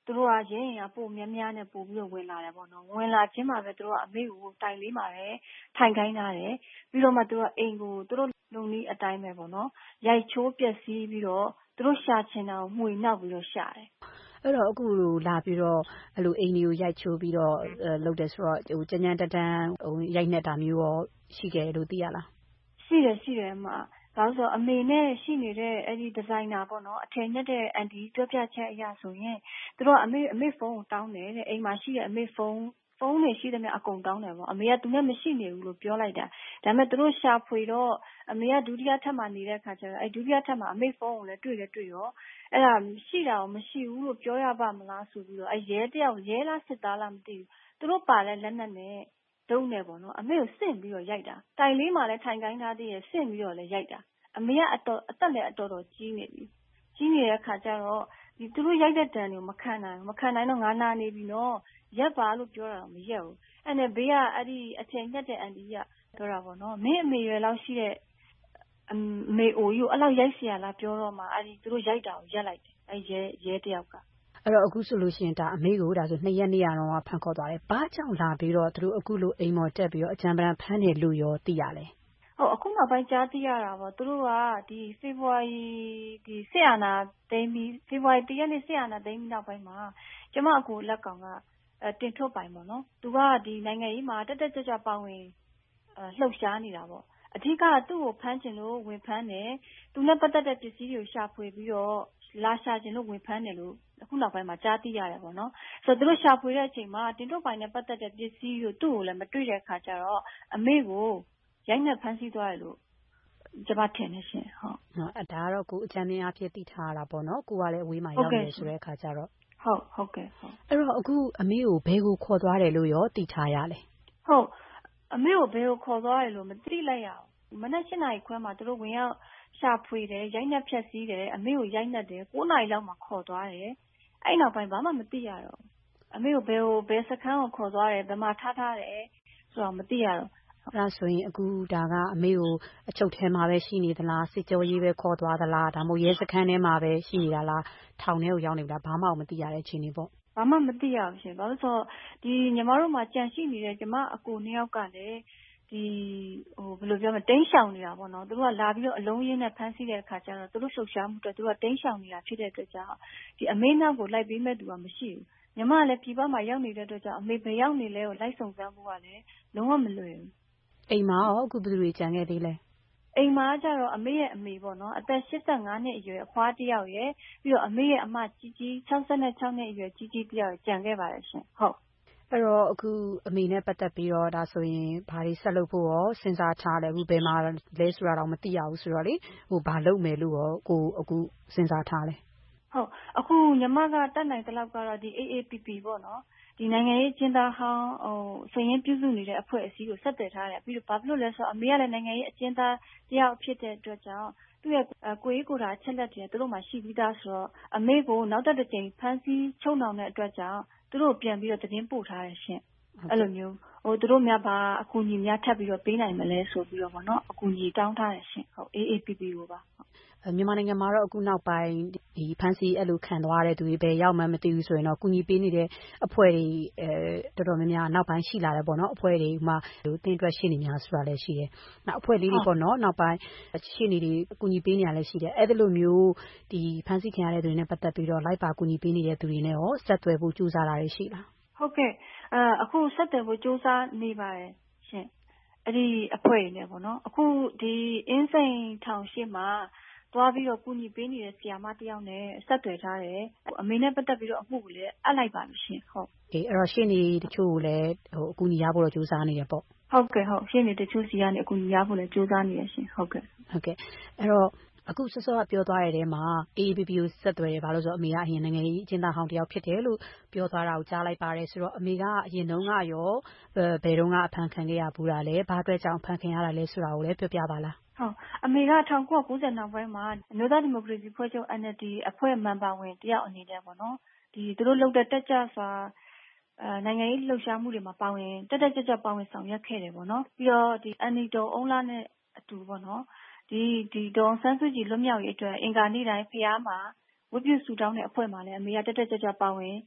သူတို့ကရဲရင်ကပိုများများနဲ့ပို့ပြီးတော့ဝင်လာတယ်ပေါ့နော်ဝင်လာခြင်းမှာပဲသူတို့ကအမေကိုတိုင်လေးမှာပဲထိုင်ခိုင်းထားတယ်ပြီးတော့မှသူတို့အိမ်ကိုသူတို့လုံနည်းအတိုင်းပဲပေါ့နော်ရိုက်ချိုးပျက်စီးပြီးတော့သူတို့ရှာချင်တာကိုမှွေနှောက်ပြီးတော့ရှာတယ်အဲ့တော့အခုလာပြီးတော့အဲ့လိုအိမ်တွေကိုရိုက်ချိုးပြီးတော့လုပ်တယ်ဆိုတော့ဟိုကြမ်းကြမ်းတမ်းရိုက်နှက်တာမျိုးရောရှိခဲ့လို့သိရလားရှိတယ်အမဒါဆိုအမေနဲ့ရှိနေတဲ့အဲ့ဒီဒီဇိုင်နာပေါ့နော်အထည်ညက်တဲ့အန်တီပြောပြချက်အရဆိုရင်သူတို့ကအမေဖုန်းကိုတောင်းတယ်တဲ့အိမ်မှာရှိတဲ့အမေဖုန်းတွေရှိသမျှအကုန်တောင်းတယ်ပေါ့အမေကသူနဲ့မရှိနေဘူးလို့ပြောလိုက်တာဒါပေမဲ့သူတို့ရှာဖွေတော့အမေကဒုတိယထပ်မှာနေတဲ့အခါကျတော့အဲ့ဒုတိယထပ်မှာအမေဖုန်းကိုလည်းတွေ့ရောအဲ့ဒါရှိတာကိုမရှိဘူးလို့ပြောရပါမလားဆိုပြီးတော့အဲ့ရဲတယောက်ရဲလားစစ်သားလားမသိဘူးသူတို့ပါတဲ့လက်နက်နဲ့ဒုံးနေပေါ့နော်အမေကိုစင့်ပြီးတော့ရိုက်တာတိုင်လေးမှလည်းထိုင်ခိုင်းထားသေးရဲ့စင့်ပြီးတော့လည်းရိုက်တာအမေကအသက်လည်းအတော်ကြီးနေပြီကြီးနေတဲ့အခါကျတော့ဒီသူတို့ရိုက်တဲ့တန်တွေကိုမခံနိုင်တော့ငါနာနေပြီနော်ရက်ပါလို့ပြောတာတော့မရက်ဘူးအဲ့နဲ့ဘေးကအဲ့ဒီအထင်ညက်တဲ့အန်တီကပြောတာပေါ့နော်မင်းအမေရွယ်လောက်ရှိတဲ့အမေအိုကြီးကိုအဲ့လောက်ရိုက်เสียလားပြောတော့မှအဲ့ဒီသူတို့ရိုက်တာကိုရက်လိုက်တယ်အဲ့ရဲတယောက်ကအဲ့တော့အခုဆိုလို့ရှိရင်ဒါအမေကိုဒါဆို2ရက်နေ့ကတော့ဖမ်းခေါ်သွားတယ်ဘာကြောင့်လာပြီးတော့သူတို့အခုလိုအိမ်မော်တက်ပြီးတော့အကြံပန်ဖမ်းတယ်လို့ရောသိရလဲအခုနောက်ပိုင်းကြားသိရတာပေါ့သူတို့ကဒီဖေဖော်ဝါရီဒီစစ်အာဏာသိမ်းပြီးဖေဖော်ဝါရီ1ရက်နေ့စစ်အာဏာသိမ်းပြီးနောက်ပိုင်းမှာကျမအကိုလက်ကောင်ကတင်ထုတ်ပိုင်ပေါ့နော်သူကဒီနိုင်ငံရေးမှာတက်ကြွပါဝင်လှုပ်ရှားနေတာပေါ့အဓိကသူ့ကိုဖမ်းချင်လို့ဝင်ဖမ်းတယ်သူနဲ့ပတ်သက်တဲ့ပစ္စည်းတွေကိုရှာဖွေပြီးတော့လာရှာချင်လို့ဝင်ဖမ်းတယ်လို့အခုနောက်ပိုင်းမှာကြားသိရတယ်ပေါ့နော်ဆိုတော့သူတို့ရှာဖွေတဲ့အချိန်မှာတင်ထုတ်ပိုင်နဲ့ပတ်သက်တဲ့ပစ္စည်းကိုသူ့ကိုလည်းမတွေ့တဲ့အခါကျတော့အမေကိုရိုက်နှက်ဖမ်းဆီးသွားတယ်လို့ကျမထင်နေရှင်ဟုတ်ဒါကတော့ကိုအချမ်းမြင်အဖြစ်သိထားရတာပေါ့နော်ကိုကလည်းအဝေးမှာရောက်နေဆိုတဲ့အခါကျတော့ဟုတ်ကဲ့အဲ့တော့အခုအမေကိုဘယ်ကိုခေါ်သွားတယ်လို့ရောသိထားရလဲဟုတ်အမေကိုဘယ်ကိုခေါ်သွားတယ်လို့မသိလိုက်ရဘူးမနက်7:00 နာရီခွဲမှာသူတို့ဝင်ရောက်ရှာဖွေတယ်ရိုက်နှက်ဖြက်စီးတယ်အမေကိုရိုက်နှက်တယ်9:00 နာရီလောက်မှာခေါ်သွားတယ်အဲ့နောက်ပိုင်းဘာမှမသိရတော့အမေကိုဘယ်စခန်းကိုခေါ်သွားတယ်ဘယ်မှာထားတယ်ဆိုတော့မသိရတော့အဲ့ဒါဆိုရင်အခုဒါကအမေကိုအချုပ်ထဲမှာပဲရှိနေသလားစစ်ကြောရေးပဲခေါ်သွားသလားဒါမှမဟုတ်ရဲစခန်းထဲမှာပဲရှိနေတာလားထောင်ထဲကိုရောက်နေတာဘာမှမသိရတဲ့အခြေအနေပေါ့ဘာမှမသိရဘူးရှင်ဘာလို့ဆိုတော့ဒီညီမတို့မှာကြံရှိနေတဲ့ညီမအကို2ယောက်ကလည်းဒီဘယ်လိုပြောမလဲတင်းရှောင်နေတာပေါ့နော်သူတို့ကလာပြီးတော့အလုံးရင်းနဲ့ဖမ်းဆီးတဲ့အခါကျတော့သူတို့လှုပ်ရှားမှုတွေသူတို့ကတင်းရှောင်နေတာဖြစ်တဲ့အတွက်ကြောင့်ဒီအမေနောက်ကိုလိုက်ပေးမဲ့သူကမရှိဘူးညီမကလည်းပြည်ပမှာရောက်နေတဲ့အတွက်ကြောင့်အမေဘယ်ရောက်နေလဲကိုလိုက်စုံစမ်းဖို့ကလည်းလုံးဝမလွယ်ဘူးအိမ်မှာရောအခုဘယ်သူတွေကြံခဲ့သေးလဲအိမ်မှာကျတော့အမေရဲ့အမေပေါ့နော်အသက်85နှစ်အရွယ်အဖွားတစ်ယောက်ရယ်ပြီးတော့အမေရဲ့အမကြီး66နှစ်အရွယ်ကြီးတစ်ယောက်ကြံခဲ့ပါတယ်ရှင်ဟုတ်အဲ့တော့အခုအမေနဲ့ပတ်သက်ပြီးတော့ဒါဆိုရင်ဘာတွေဆက်လုပ်ဖို့ရောစဉ်းစားထားတယ်အခုဘယ်မှာလဲဆိုတာတော့မသိရဘူးဆိုတော့လေဘာလုပ်မယ်လို့ရောကိုအခုစဉ်းစားထားလဲဟုတ်အခုညီမကတတ်နိုင်တဲ့လောက်ကတော့ဒီ AAPP ပေါ့နော်ဒီနိုင်ငံရေးကျင်းသားဟောင်းစရင်ပြုစုနေတဲ့အဖွဲ့အစည်းကိုဆက်သွယ်ထားတယ်ပြီးတော့ဘာဖြစ်လို့လဲဆိုတော့အမေကလည်းနိုင်ငံရေးအကျဉ်းသားတယောက်ဖြစ်တဲ့အတွက်ကြောင့်သူ့ရဲ့ကိုယ်ရေးကိုယ်တာအချက်လက်တွေသူတို့မှရှိပြီးသားဆိုတော့အမေကိုနောက်တစ်ကြိမ်ဖမ်းဆီးချုပ်နှောင်တဲ့အတွက်ကြောင့်သူတို့ပြန်ပြီးတော့သတင်းပို့ထားတယ်ရှင်အဲ့လိုမျိုးသူတို့များဘာအကူအညီများထပ်ပြီးတော့ပေးနိုင်မလဲဆိုပြီးတော့ပေါ့နော်အကူအညီတောင်းထားတယ်ရှင်ဟုတ် AAPP ကိုပါမြန်မာနိုင်ငံမှာတော့အခုနောက်ပိုင်းဒီဖန်စီအဲ့လိုခံသွားတဲ့သူတွေပဲရောက်မှမသိဘူးဆိုရင်တော့ကုညီပေးနေတဲ့အဖွဲ့တွေတော်တော်များများနောက်ပိုင်းရှိလာတယ်ပေါ့နော်အဖွဲ့တွေမှတင်းတွက်ရှင်းနေများဆိုတာလည်းရှိတယ်။နောက်အဖွဲ့လေးတွေပေါ့နော်နောက်ပိုင်းရှင်းနေတွေကုညီပေးနေရလည်းရှိတယ်။အဲ့ဒီလိုမျိုးဒီဖန်စီခံရတဲ့သူတွေနဲ့ပတ်သက်ပြီးတော့လိုက်ပါကုညီပေးနေတဲ့သူတွေနဲ့ရောဆက်သွယ်ဖို့ကြိုးစားတာတွေရှိလား။ဟုတ်ကဲ့အခုဆက်သွယ်ဖို့ကြိုးစားနေပါတယ်ရှင်။အဲ့ဒီအဖွဲ့တွေနဲ့ပေါ့နော်အခုဒီအင်းစိန်ထောင်ရှိမှာသွားပြီးတော့ကုညီပေးနေတဲ့ဆီယာမတယောက်နဲ့ဆက်သွယ်ထားတယ်အမေနဲ့ပတ်သက်ပြီးတော့အမှုကိုလည်းအပ်လိုက်ပါပြီရှင်ဟုတ်အဲ့တော့ရှင်းနေတချို့ကိုလည်းအကူညီရဖို့တော့ကြိုးစားနေရပေါ့ဟုတ်ကဲ့ဟုတ်ရှင်းနေတချို့စီကနေအကူညီရဖို့လည်းကြိုးစားနေရရှင်ဟုတ်ကဲ့အဲ့တော့အခုစောစောကပြောသွားတဲ့ထဲမှာ AAPP ကိုဆက်သွယ်တယ်ဘာလို့ဆိုတော့အမေကအရင်နိုင်ငံရေးအကျဉ်းသားဟောင်းတယောက်ဖြစ်တယ်လို့ပြောသွားတာကိုကြားလိုက်ပါတယ်ဆိုတော့အမေကအရင်တုန်းကရောဘယ်တုန်းကအဖမ်းခံခဲ့ရဘူးတာလဲဘာအတွက်ကြောင့်ဖမ်းခံရတာလဲဆိုတာကိုလည်းပြောပြပါလားဟုတ်အမေက1990နောက်ပိုင်းမှာအမျိုးသားဒီမိုကရေစီဖွဲ့ချုပ် NLD အဖွဲ့မန်ပါဝင်တယောက်အနေနဲ့ပေါ့နော်ဒီသူတို့လုပ်တဲ့တက်ကြစွာနိုင်ငံရေးလှုပ်ရှားမှုတွေမှာပါဝင်တက်ကြွပါဝင်ဆောင်ရွက်ခဲ့တယ်ပေါ့နော်ပြီးတော့ဒီအန်နီတိုအုံးလာနဲ့အတူပေါ့နော်ဒီဒေါ်ဆန်းစုကြည်လွတ်မြောက်ရေးအတွက်အင်္ဂါနေ့တိုင်းဖျားမှာဝတ်ပြုဆုတောင်းတဲ့အဖွဲ့မှာလည်းအမေကတက်ကြွပါဝင်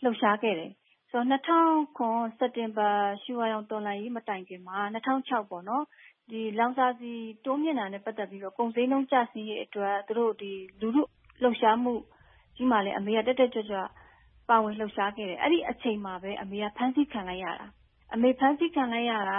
လှုပ်ရှားခဲ့တယ်ဆိုတော့2009စက်တင်ဘာရွှေဝါရောင်တော်လှန်ရေးမတိုင်ခင်မှာ2006ပေါ့နော်ဒီလောင်စာဆီတိုးမြင့်တာနဲ့ပတ်သက်ပြီးတော့ကုန်စည်နှုန်းကျဆင်းရေးအတွက်သူတို့ဒီလူထုလှုပ်ရှားမှုကြီးမှလည်းအမေကတက်ကြွကြွပါဝင်လှုပ်ရှားခဲ့တယ်အဲ့ဒီအချိန်မှာပဲအမေကဖမ်းဆီးခံလိုက်ရတာအမေဖမ်းဆီးခံလိုက်ရတာ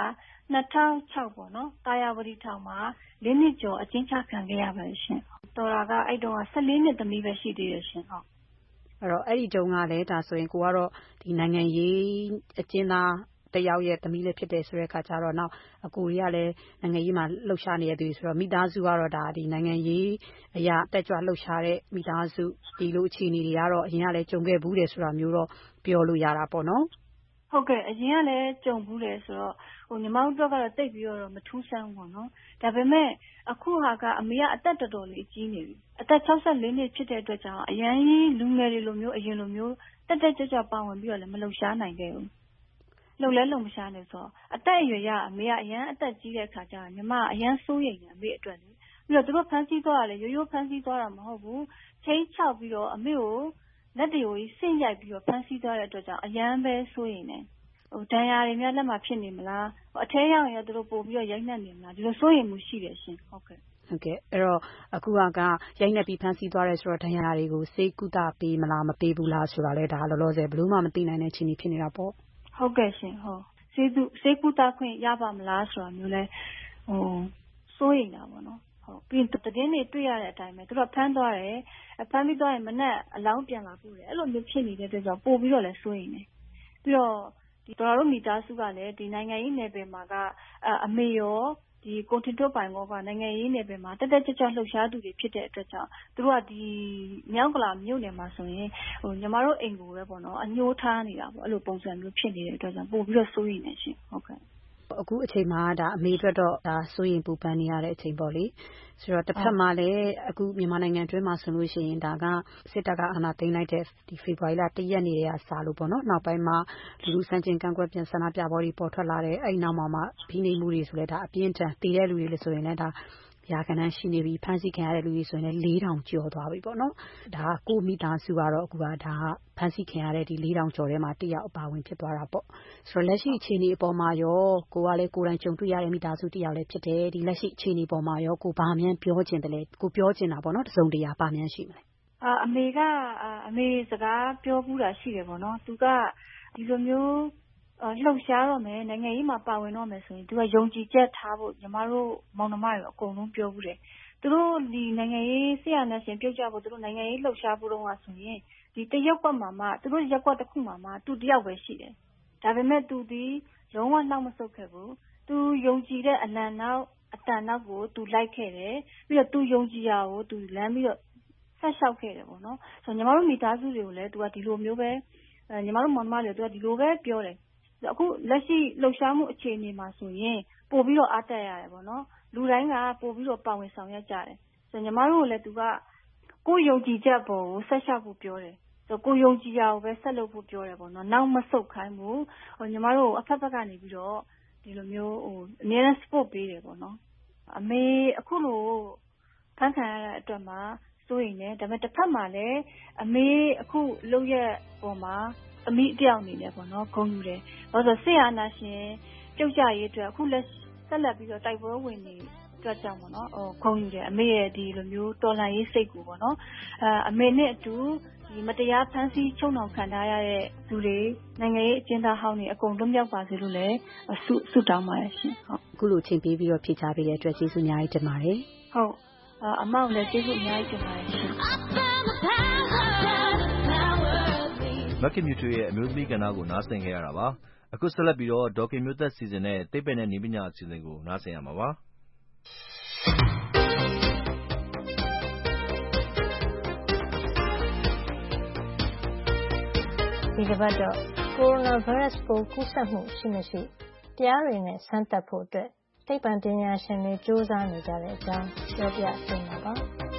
2006ပေါ့နော်တာယာဝတီထောင်မှာ4နှစ်ကျော်အကျဉ်းချခံခဲ့ရပါတယ်ရှင်တော်တာကအဲ့တုန်းက14နှစ်သမီးပဲရှိသေးတယ်ရှင်ဟုတ်အဲ့တော့အဲ့ဒီတုန်းကလည်းဒါဆိုရင်ကိုကတော့ဒီနိုင်ငံရေးအကျဉ်းသားတယောက်ရဲ့သမီးလေးဖြစ်တယ်ဆိုတဲ့အခါကျတော့နောက်အကိုတွေကလည်းနိုင်ငံရေးမှာလှုပ်ရှားနေတဲ့သူဆိုတော့မိသားစုကတော့ဒါဒီနိုင်ငံရေးအရာတက်ကြွလှုပ်ရှားတဲ့မိသားစုဒီလိုအခြေအနေတွေကတော့အရင်ကလည်းကြုံခဲ့ဘူးတယ်ဆိုတာမျိုးတော့ပြောလို့ရတာပေါ့နော်ဟုတ်ကဲ့အရင်ကလည်းကြုံဘူးတယ်ဆိုတော့ညီမတို့ကတော့တိတ်ပြီးတော့မထူးဆန်းဘူးပေါ့နော်ဒါပေမဲ့အခုဟာကအမေကအသက်တော်တော်လေးကြီးနေပြီအသက်64နှစ်ဖြစ်တဲ့အတွက်ကြောင့်အရင်လူငယ်တွေလိုမျိုးအရင်လိုမျိုးတက်ကြွကြွပါဝင်ပြီးတော့လည်းမလှုပ်ရှားနိုင်ခဲ့ဘူးလှုပ်လဲလှုပ်မရှားနေဆိုအသက်အရွယ်ရအမေကအရန်အသက်ကြီးတဲ့အခါကျတော့ညီမအရန်စိုးရိမ်နေအမေအတွက်လေပြီးတော့သူတို့ဖမ်းဆီးသွားတာလေရိုးရိုးဖမ်းဆီးသွားတာမဟုတ်ဘူးချိန်ချောက်ပြီးတော့အမေကိုလက်တွေကိုဆင့်ရိုက်ပြီးတော့ဖမ်းဆီးသွားတဲ့အတွက်ကြောင့်အရန်ပဲစိုးရိမ်နေဒဏ်ရာတွေများလက်မှာဖြစ်နေမလားအထဲရောက်ရင်သူတို့ပို့ပြီးတော့ရိုက်နှက်နေမလားဒီလိုစိုးရိမ်မှုရှိတယ်ရှင်ဟုတ်ကဲ့ဟုတ်ကဲ့အဲ့တော့အခုကရိုက်နှက်ပြီးဖမ်းဆီးသွားတယ်ဆိုတော့ဒဏ်ရာတွေကိုစေကုသပေးမလားမပေးဘူးလားဆိုတာလဲဒါလောလောဆယ်ဘယ်လို့မှမသိနိုင်တဲ့အခြေအနေဖြစ်နေတာပေါ့ဟုတ်ကဲ့ရှင်ဟုတ်စေကုသခွင့်ရပါမလားဆိုတာမျိုးလဲစိုးရိမ်တာပေါ့နော်ဟုတ်ပြီးတည်င်းတွေတွေ့ရတဲ့အတိုင်းပဲသူတို့ဖမ်းသွားတယ်ဖမ်းပြီးသွားရင်မနဲ့အလောင်းပြန်လာပို့တယ်အဲ့လိုမျိုးဖြစ်နေတဲ့အတွက်ကြောင့်ပို့ပြီးတော့လဲစိုးရိမ်တယ်ပြီးတော့ဒီတော်တို့မိသားစုကလည်းဒီနိုင်ငံရေးနယ်ပယ်မှာကအမေရောဒီကိုထင်ထွတ်ပိုင်ကောကနိုင်ငံရေးနယ်ပယ်မှာတက်ကြွလှုပ်ရှားသူတွေဖြစ်တဲ့အတွက်ကြောင့်သူတို့ကဒီမြောက်ကလာမြို့နယ်မှာဆိုရင်ညီမတို့အိမ်ကိုပဲပေါ့နော်အညှိုးထားနေတာပေါ့အဲ့လိုပုံစံမျိုးဖြစ်နေတဲ့အတွက်ကြောင့်ပို့ပြီးတော့စိုးရိမ်နေရှင်ဟုတ်ကဲ့အခုအချိန်မှာဒါအမေအတွက်တော့ဒါစိုးရိမ်ပူပန်နေရတဲ့အချိန်ပေါ့လေဆိုတော့တစ်ဖက်မှာလည်းအခုမြန်မာနိုင်ငံအတွင်းမှာဆိုလို့ရှိရင်ဒါကစစ်တပ်ကအာဏာသိမ်းလိုက်တဲ့ဒီဖေဖော်ဝါရီလ1ရက်နေ့တည်းကစလို့ပေါ့နော်နောက်ပိုင်းမှာလူစံချင်းကန့်ကွက်ပြန်ဆန္ဒပြပွဲတွေပေါ်ထွက်လာတယ်အဲ့နောက်မှာဖိနှိပ်မှုတွေဆိုလဲဒါအပြင်းထန်တည်တဲ့လူတွေလည်းဆိုရင်လည်းဒါရာခဏရှိနေပြီဖမ်းဆီးခံရတဲ့လူတွေဆိုရင်လည်း4000ကျော်သွားပြီပေါ့နော်ဒါကကိုမိသားစုကတော့အခုကဒါဖမ်းဆီးခံရတဲ့ဒီ4000ကျော်ထဲမှာတယောက်အပါဝင်ဖြစ်သွားတာပေါ့ဆိုတော့လက်ရှိအခြေအနေအပေါ်မှာရောကိုကလည်းကိုယ်တိုင်ကြုံတွေ့ရတဲ့မိသားစုတယောက်လည်းဖြစ်တယ်ဒီလက်ရှိအခြေအနေပေါ်မှာရောကိုဘာမှန်းပြောချင်တယ်လေကိုပြောချင်တာပေါ့နော်တစုံတရာဘာမှန်းရှိမလဲအမေစကားပြောဘူးတာရှိတယ်ပေါ့နော်သူကဒီလိုမျိုးလှုပ်ရှားတော့မယ်နိုင်ငံရေးမှာပါဝင်တော့မယ်ဆိုရင်သူကယုံကြည်ချက်ထားဖို့ညီမတို့မောင်နှမတွေအကုန်လုံးပြောဘူးတယ်သူတို့ဒီနိုင်ငံရေးဆရာနဲ့ရှင်ပြုတ်ကြဖို့သူတို့နိုင်ငံရေးလှုပ်ရှားဖို့တော့ဆိုရင်ဒီတရက်ကွက်မှာမှသူတို့ရက်ကွက်တစ်ခုမှာမှသူတယောက်ပဲရှိတယ်ဒါပေမဲ့သူဒီလုံးဝနှောက်မဆုတ်ခဲ့ဘူးသူယုံကြည်တဲ့အလံနောက်အတန်နောက်ကိုသူလိုက်ခဲ့တယ်ပြီးတော့သူယုံကြည်ရာကိုသူလမ်းပြီးတော့ဆက်လျှောက်ခဲ့တယ်ပေါ့နော်ဆိုတော့ညီမတို့မိသားစုတွေကိုလည်းသူကဒီလိုမျိုးပဲညီမတို့မောင်နှမတွေကိုသူကဒီလိုပဲပြောတယ်အခုလက်ရှိလှုပ်ရှားမှုအခြေအနေမှာဆိုရင်ပို့ပြီးတော့အားတက်ရတယ်ပေါ့နော်လူတိုင်းကပို့ပြီးတော့ပါဝင်ဆောင်ရွက်ကြတယ်ဆိုတော့ညီမတို့ကိုလည်းသူကကိုယုံကြည်ချက်ပေါ်ကိုဆက်လျှောက်ဖို့ပြောတယ်ဆိုတော့ကိုယုံကြည်ရာကိုပဲဆက်လုပ်ဖို့ပြောတယ်ပေါ့နော်နောက်မဆုတ်ခိုင်းဘူးညီမတို့အဖက်ဖက်ကနေပြီးတော့ဒီလိုမျိုးအများနဲ့ support ပေးတယ်ပေါ့နော်အမေအခုလိုဖန်ခံရတဲ့အတွက်မှာစိုးရိမ်တယ်ဒါပေမဲ့တစ်ဖက်မှာလည်းအမေအခုလုပ်ရပေါ်မှာအမိတယောက်အနေနဲ့ပေါ့နော်ဂုဏ်ယူတယ်ဘာလို့ဆိုဆရာနာရှင်ပြုတ်ကြရေးအတွက်အခုလက်ဆက်လက်ပြီးတော့တိုက်ပွဲဝင်နေအတွက်ကြောင့်ပေါ့နော်ဂုဏ်ယူတယ်အမေရဲ့ဒီလိုမျိုးတော်လှန်ရေးစိတ်ကိုပေါ့နော်အမေနဲ့အတူဒီမတရားဖမ်းဆီးချုပ်နှောင်ခံထားရတဲ့သူတွေနိုင်ငံရေးအကျဉ်းသားဟောင်းတွေအကုန်လွတ်မြောက်ပါစေလို့လည်းဆုတောင်းပါတယ်ရှင်ဟုတ်အခုလိုချိန်ပေးပြီးတော့ဖြေချပေးတဲ့အတွက်ကျေးဇူးအများကြီးတင်ပါတယ်ဟုတ်အမောက်လည်းကျေးဇူးအများကြီးတင်ပါတယ်ရှင်မခင်မြူထွေရဲ့အမျိုးသမီးကဏ္ဍကိုနားဆင်ခဲ့ရတာပါအခုဆက်လက်ပြီးတော့ဒေါခင်မျိုးသက်စီစဉ်တဲ့သိပ္ပံနဲ့နည်းပညာအစီအစဉ်ကိုနားဆင်ရမှာပါဒီတစ်ပတ်တော့ကိုရိုနာဗိုင်းရပ်စ်ပိုးကူးစက်မှုရှိမရှိတရားတွေနဲ့စမ်းသပ်ဖို့အတွက်သိပ္ပံပညာရှင်တွေစူးစမ်းနေကြတဲ့အကြောင်းပြောပြပေးမှာပါ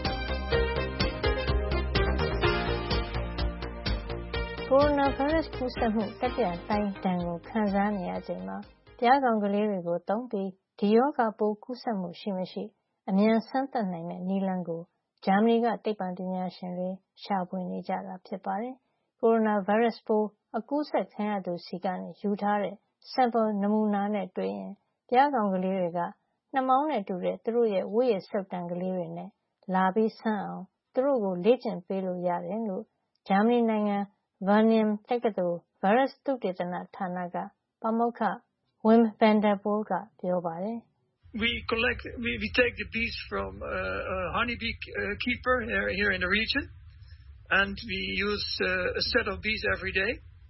ကိုရိုနာဗိုင်းရပ်စ်ကူးစက်မှုတတိယလှိုင်းဒဏ်ကိုခံစားနေရချိန်မှာတရားကောင်ကလေးတွေကိုသုံးပြီးဒီရောဂါပိုးကူးစက်မှုရှိမရှိအမြန်စမ်းသပ်နိုင်မယ့်နည်းလမ်းကိုဂျာမနီကသိပ္ပံပညာရှင်တွေရှာဖွေနေကြတာဖြစ်ပါတယ်ကိုရိုနာဗိုင်းရပ်စ်ပိုး အကူးစက်ခံရသူဆီကနေယူထားတဲ့ sample နမူနာနဲ့တွေ့ရင် ပျားကောင်ကလေးတွေက နှာမောင်းနဲ့တူတဲ့သူတို့ရဲ့ဝတ်ရည်စုပ်တံကလေးတွေနဲ့လာပြီးစမ်းအောင် သူတို့ကိုလေ့ကျင့်ပေးလို့ရတယ်လို့ ဂျာမနီနိုင်ငံ Wageningen တက္ကသိုလ် ဗိုင်းရပ်စ်သုတေသနဌာနက ပါမောက္ခ Wim van der Poel ကပြောပါတယ်။ We take the bees from a honeybee keeper here in the region, and we use a set of bees every day,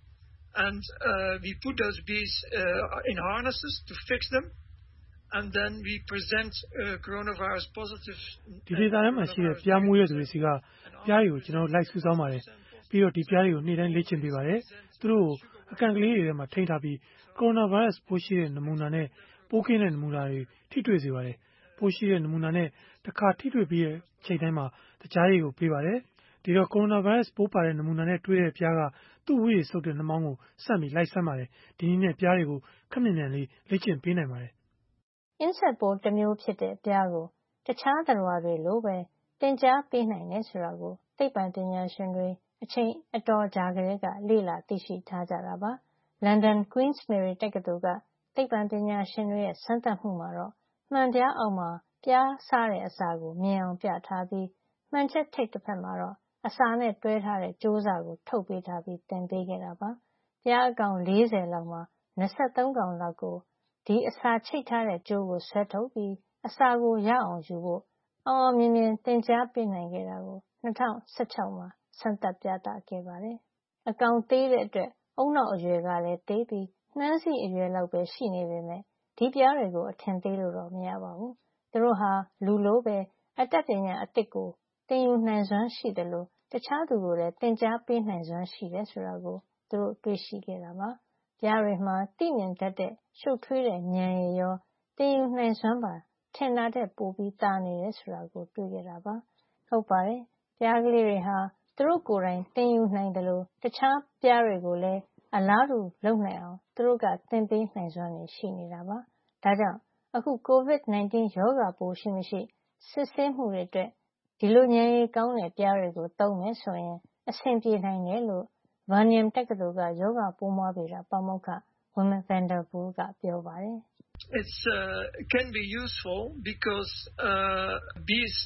and we put those bees in harnesses to fix them, and then we present coronavirus positive. ဒီဒေသထဲမှာရှိတဲ့ပြားမွေးတဲ့သူတွေစီကပြားတွေကိုကျွန်တော်လိုက်စုဆောင်းပါတယ်ပြီးတော့ဒီပြားတွေကိုနေ့တိုင်းလေ့ကျင့်ပေးပါတယ်သူတို့ကိုအကန့်ကလေးတွေထဲမှာထိန်းထားပြီးကိုရိုနာဗိုင်းရပ်စ်ပိုးရှိတဲ့နမူနာနဲ့ပိုးကင်းတဲ့နမူနာတွေထိတွေ့စေပါတယ်ပိုးရှိတဲ့နမူနာနဲ့တစ်ခါထိတွေ့ပြီးတဲ့ချိန်တိုင်းမှာတခြားတွေကိုပေးပါတယ်ဒီတော့ကိုရိုနာဗိုင်းရပ်စ်ပိုးပါတဲ့နမူနာနဲ့တွေ့တဲ့ပြားကသူ့ဝိရည်စုပ်တဲ့နှာမောင်းကိုစက်ပြီးလိုက်ဆမ်းပါတယ်ဒီနည်းနဲ့ပြားတွေကိုခက်မြန်မြန်လေးလေ့ကျင့်ပေးနိုင်ပါတယ်အင်းဆက်ပိုးတစ်မျိုးဖြစ်တဲ့ပြားကိုတခြားသတ္တဝါတွေလိုပဲသင်ကြားပေးနိုင်တယ်ဆိုတာကိုသိပ္ပံပညာရှင်တွေအချိန်အတော်ကြာကတည်းကလေ့လာသိရှိထားကြတာပါလန်ဒန် Queen's Mary တက္ကသိုလ်ကသိပ္ပံပညာရှင်တွေရဲ့စမ်းသပ်မှုမှာတော့မှန်ပြားအောက်မှာပြားစားတဲ့အစာကိုမြင်အောင်ပြထားပြီးမှန်ချက်ထိပ်တစ်ဖက်မှာတော့အစာနဲ့တွဲထားတဲ့ကြိုးစာကိုထုတ်ပေးထားပြီးသင်ပေးခဲ့တာပါပြားအကောင်40လောက်မှာ23ကောင်လောက်ကိုဒီအစာချိတ်ထားတဲ့ကြိုးကိုဆွဲထုတ်ပြီးအစာကိုရအောင်ယူဖို့အောင်မြင်မြင်သင်ကြားပေးနိုင်ခဲ့တာကို2016မှာစမ်းသပ်ပြသခဲ့ပါတယ်။အကောင်သေးတဲ့အတွက်အုံနောက်အရွယ်ကလည်းသေးပြီးနှမ်းစီအရွယ်လောက်ပဲရှိနေပေမဲ့ဒီပြားတွေကိုအထင်သေးလို့တော့မရပါဘူး။သူတို့ဟာလူလိုပဲအတတ်ပညာအသစ်ကိုသင်ယူနိုင်စွမ်းရှိတယ်လို့တခြားသူကိုလည်းသင်ကြားပေးနိုင်စွမ်းရှိတယ်ဆိုတာကိုသူတို့တွေ့ရှိခဲ့တာပါ။ပြားတွေမှာသိမြင်တတ်တဲ့ရှုပ်ထွေးတဲ့ဉာဏ်ရည်ရောသင်ယူနိုင်စွမ်းပါထင်တာတဲ့ပိုပြီးတာနေတယ်ဆိုတာကိုတွေ့ခဲ့တာပါဟုတ်ပါတယ်ပြားကလေးတွေဟာသူတို့ကိုယ်တိုင်သင်ယူနိုင်တယ်လို့တခြားပြားတွေကိုလည်းအလားတူလုပ်နိုင်အောင်သူတို့ကသင်ပေးနိုင်စွမ်းရှိနေတာပါဒါကြောင့်အခု COVID-19 ရောဂါပိုးရှိမရှိစစ်ဆေးမှုတွေအတွက်ဒီလိုဉာဏ်ရည်ကောင်းတဲ့ပြားတွေကိုသုံးမယ်ဆိုရင်အဆင်ပြေနိုင်တယ်လို့ Wageningen တက္ကသိုလ်ကယောဂပိုးမွှားဗေဒပါမောက္ခ Wim van der Poel ကပြောပါတယ် It can be useful because bees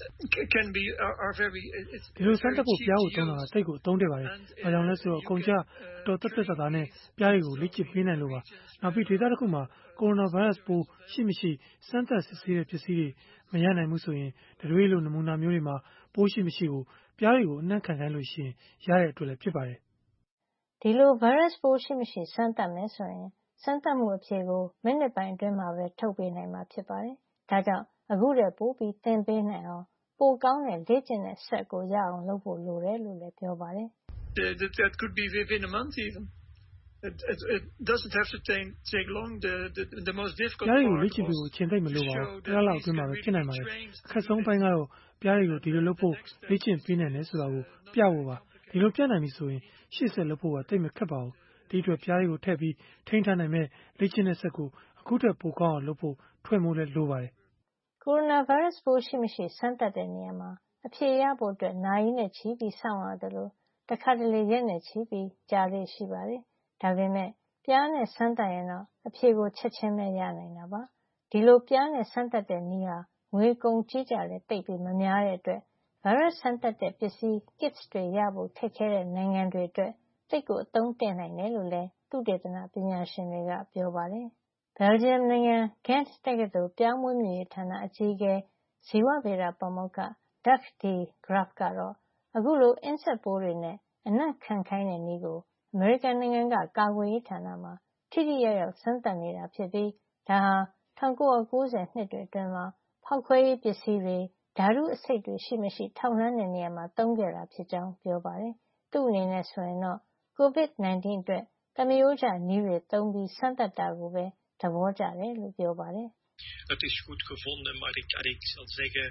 are very. ဒီလိုစမ်းသပ်ဖို့ပြားကိုသုံးတာစိတ်ကိုအသုံးတဲ့ပါတယ်။ဘာကြောင့်လဲဆိုတော့အကုန်ကျတော်တက်တာနဲ့ပြားတွေကိုလေ့ကျင့်ပေးနိုင်လို့ပါ။နောက်ပြီးဒေသတစ်ခုမှာကိုရိုနာဗိုင်းရပ်စ်ပိုးရှိမရှိစမ်းသပ်စစ်ဆေးတဲ့ပစ္စည်းတွေမရနိုင်ဘူးဆိုရင်တရွေးလိုနမူနာမျိုးတွေမှာပိုးရှိမရှိကိုပြားတွေကိုအနှံ့ခံခိုင်းလို့ရှိရင်ရတဲ့အတွက်လည်းဖြစ်ပါတယ်။ဒီလိုဗိုင်းရပ်စ်ပိုးရှိမရှိစမ်းသပ်မယ်ဆိုရင်စမ်းသပ်မှုအဖြေကိုမိနစ်ပိုင်းအတွင်းမှာပဲထုတ်ပေးနိုင်မှာဖြစ်ပါတယ်။ဒါကြောင့်အခုတည်းပို့ပြီးသင်ပေးနိုင်အောင်ပိုကောင်းတဲ့လေ့ကျင့်တဲ့ဆက်ကိုရအောင်လုပ်ဖို့လိုတယ်လို့လည်းပြောပါတယ်။ That could be within a month even. It doesn't have to take long. The most difficult part. ပြားတွေကိုလေ့ကျင့်ပြီးအချိန်သိပ်မလိုပါဘူး။တစ်လလောက်အတွင်းမှာပဲဖြစ်နိုင်ပါတယ်။အခက်ဆုံးပိုင်းကတော့ပြားတွေကိုဒီလိုလုပ်ဖို့လေ့ကျင့်ပေးနိုင်တယ်ဆိုတာကိုပြဖို့ပါ။ဒီလိုပြနိုင်ပြီဆိုရင်ရှေ့ဆက်လုပ်ဖို့ကသိပ်မခက်ပါဘူး။ဒီအတွက်ပြားတွေကိုထည့်ပြီးထိန်းထားနိုင်မဲ့လေ့ကျင့်တဲ့ဆက်ကိုအခုထက်ပိုကောင်းအောင်လုပ်ဖို့ထွင်ဖို့လည်းလိုပါတယ်။ကိုရိုနာဗိုင်းရပ်စ်ပိုးရှိမရှိစမ်းသပ်တဲ့နေရာမှာအဖြေရဖို့အတွက်နာရီနဲ့ချီပြီးစောင့်ရတယ်လို့တခါတလေရက်နဲ့ချီပြီးကြာလေ့ရှိပါတယ်။ဒါပေမဲ့ပြားနဲ့စမ်းသပ်ရင်တော့အဖြေကိုချက်ချင်းပဲရနိုင်တာပါ။ဒီလိုပြားနဲ့စမ်းသပ်တဲ့နည်းဟာငွေကုန်ကြီးကြတဲ့သိပ်ပြီးမများတဲ့အတွက်ဗိုင်းရပ်စ်စမ်းသပ်တဲ့ပစ္စည်း kits တွေရဖို့ခက်ခဲတဲ့နိုင်ငံတွေအတွက်သိပ်ကိုအသုံးတည့်နိုင်တယ်လို့လည်းသုတေသနပညာရှင်တွေကပြောပါတယ်။ Belgium နိုင်ငံ Ghent တက္ကသိုလ်ပြောင်းမွေးမြူရေးဌာနအကြီးအကဲဇီဝဗေဒပါမောက္ခ Dirk de Graaf ကတော့အခုလိုအင်းဆက်ပိုးတွေနဲ့အနံ့ခံခိုင်းတဲ့နည်းကိုအမေရိကန်နိုင်ငံကကာကွယ်ရေးဌာနမှာထိထိရောက်ရောက်စမ်းသပ်နေတာဖြစ်ပြီးဒါဟာ1990နှစ်တွေအတွင်းမှာဖောက်ခွဲရေးပစ္စည်းတွေဓာတုအဆိပ်တွေရှိမရှိထောက်လှမ်းတဲ့နေရာမှာသုံးခဲ့တာဖြစ်ကြောင်းပြောပါတယ်။သူ့အနေနဲ့ဆိုရင်တော့ COVID-19 အတွက်သမရိုးကျနည်းတွေသုံးပြီးစမ်းသပ်တာကိုပဲသဘောကျတယ်လို့ပြောပါတယ်။ Het is goed gevonden, maar ik zal zeggen,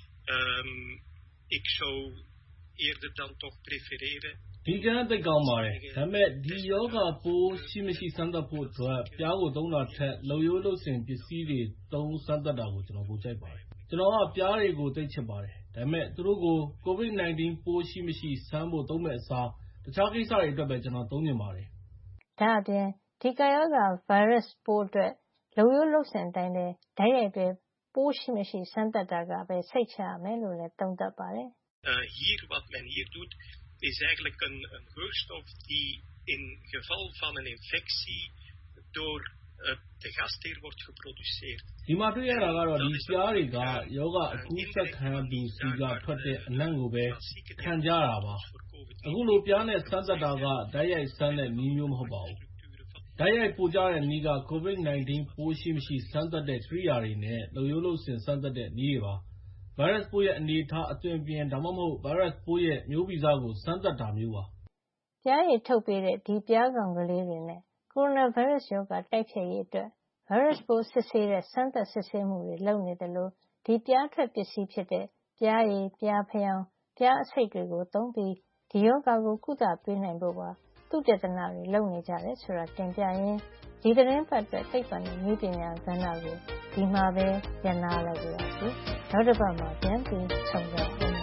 ik zou eerder dan toch prefereren. ဒီကန်းသိကောင်းပါတယ်။ဒါပေမဲ့ဒီယောဂပိုးရှိမရှိစမ်းသပ်ဖို့အတွက်ပြားကိုသုံးတာထက်လုံရိုးလုံစင်ပစ္စည်းတွေသုံးစမ်းသပ်တာကိုကျွန်တော်ပိုကြိုက်ပါတယ်။ကျွန်တော်ကပြားတွေကိုသိချင်ပါတယ်။ဒါပေမဲ့သူတို့ကို COVID-19 ပိုးရှိမရှိစမ်းဖို့သုံးမဲ့အစားတခြားကိစ္စတွေအတွက်ပဲကျွန်တော်သုံးမြင်ပါတယ်။ဒါအပြင်ဒီကာယောဂါဗိုင်းရပ်စ်ပိုးအတွက်လုပ်ရိုးလုပ်စဉ်အတိုင်းပဲဓာတ်ရိုက်ပဲပိုးရှိမရှိစမ်းသပ်တာကပဲစိတ်ချရမယ်လို့လည်းသုံးသပ်ပါတယ်။ Hier wat men hier doet is eigenlijk een geurstof die in geval van een infectie door de gastheer wordt geproduceerd. ဒီမှာတွေ့ရတာကတော့ဒီပြားတွေကယောဂအကူးစက်ခံသူစီကထွက်တဲ့အနံ့ကိုပဲခံကြတာပါ။အခုလိုပြားနဲ့စမ်းသပ်တာကဓာတ်ရိုက်စမ်းတဲ့နည်းမျိုးမဟုတ်ပါဘူး။ဓာတ်ရိုက်ပိုကြတဲ့နည်းက COVID-19 ပိုးရှိမရှိစမ်းသပ်တဲ့ကိရိယာတွေနဲ့လုပ်ရိုးလုပ်စဉ်စမ်းသပ်တဲ့နည်းတွေပါ။ဗိုင်းရပ်စ်ပိုးရဲ့အနေအထားအသွင်အပြင်ဒါမှမဟုတ်ဗိုင်းရပ်စ်ပိုးရဲ့မျိုးဗီဇကိုစမ်းသပ်တာမျိုးပါ။ပြားရည်ထုတ်ပေးတဲ့ဒီပြားကောင်ကလေးတွေနဲ့ကိုရိုနာဗိုင်းရပ်စ်ရောဂါတိုက်ဖျက်ရေးအတွက်ဗိုင်းရပ်စ်ပိုးစစ်ဆေးတဲ့စမ်းသပ်စစ်ဆေးမှုတွေလုပ်နေတယ်လို့ဒီပြားထွက်ပစ္စည်းဖြစ်တဲ့ပြားရည်ပြားဖျောင်းပြားအဆိပ်တွေကိုသုံးပြီးဒီရောဂါကိုကုသပေးနိုင်ဖို့ပါသုတေသနတွေလုပ်နေကြတယ်ဆိုတာတင်ပြရင်းဒီသတင်းပတ်အတွက်သိပ္ပံနဲ့နည်းပညာကဏ္ဍကိုဒီမှာပဲညနာလိုက်ရအောင်။နောက်တစ်ပတ်မှာပြန်ပြီးဆုံကြအောင်။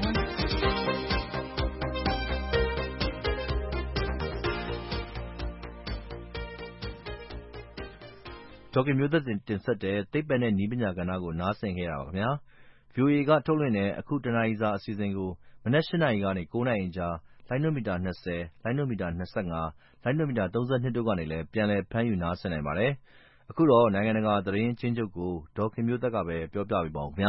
ဒေါက်တာမျိုးသက်တင်ဆက်တဲ့သိပ္ပံနဲ့နည်းပညာကဏ္ဍကိုနားဆင်ခဲ့ရပါခင်ဗျာ။ VOA ကထုတ်လွှင့်တဲ့အခုတနာရီစာအစီအစဉ်ကိုမနက် 8 နာရီကနေ 9 နာရီကြားလိုင်းနိုမီတာ 20, လိုင်းနိုမီတာ 25, လိုင်းနိုမီတာ 32 တို့ကနေလည်းပြန်လည်ဖမ်းယူနားဆင်နိုင်ပါတယ်။အခုတော့နိုင်ငံတကာသတင်းအကျဉ်းချုပ်ကိုဒေါ်ခင်မျိုးသက်ကပဲပြောပြပေးပါဦးခင်ဗျာ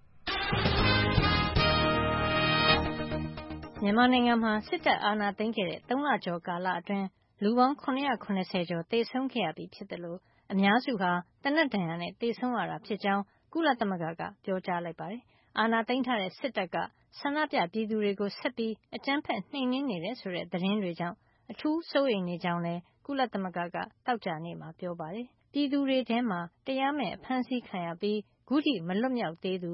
။မြန်မာနိုင်ငံမှာစစ်တပ်အာဏာသိမ်းခဲ့တဲ့3လကျော်ကာလအတွင်းလူပေါင်း970ကျော်သေဆုံးခဲ့ရပြီဖြစ်တယ်လို့အများစုဟာသေနတ်ဒဏ်ရာနဲ့သေဆုံးရတာဖြစ်ကြောင်းကုလသမဂ္ဂကပြောကြားလိုက်ပါတယ်။အာဏာသိမ်းထားတဲ့စစ်တပ်ကဆန္ဒပြပြည်သူတွေကိုဆက်ပြီးအကြမ်းဖက်နှိမ်နင်းနေတယ်ဆိုတဲ့သတင်းတွေကြောင့်အထူးစိုးရိမ်နေကြောင်းလည်းကုလသမဂ္ဂကသောကြာနေ့မှာပြောပါတယ်။ပြည်သူတွေထဲမှာတရားမဲ့ဖမ်းဆီးခံရပြီးခုထိမလွတ်မြောက်သေးသူ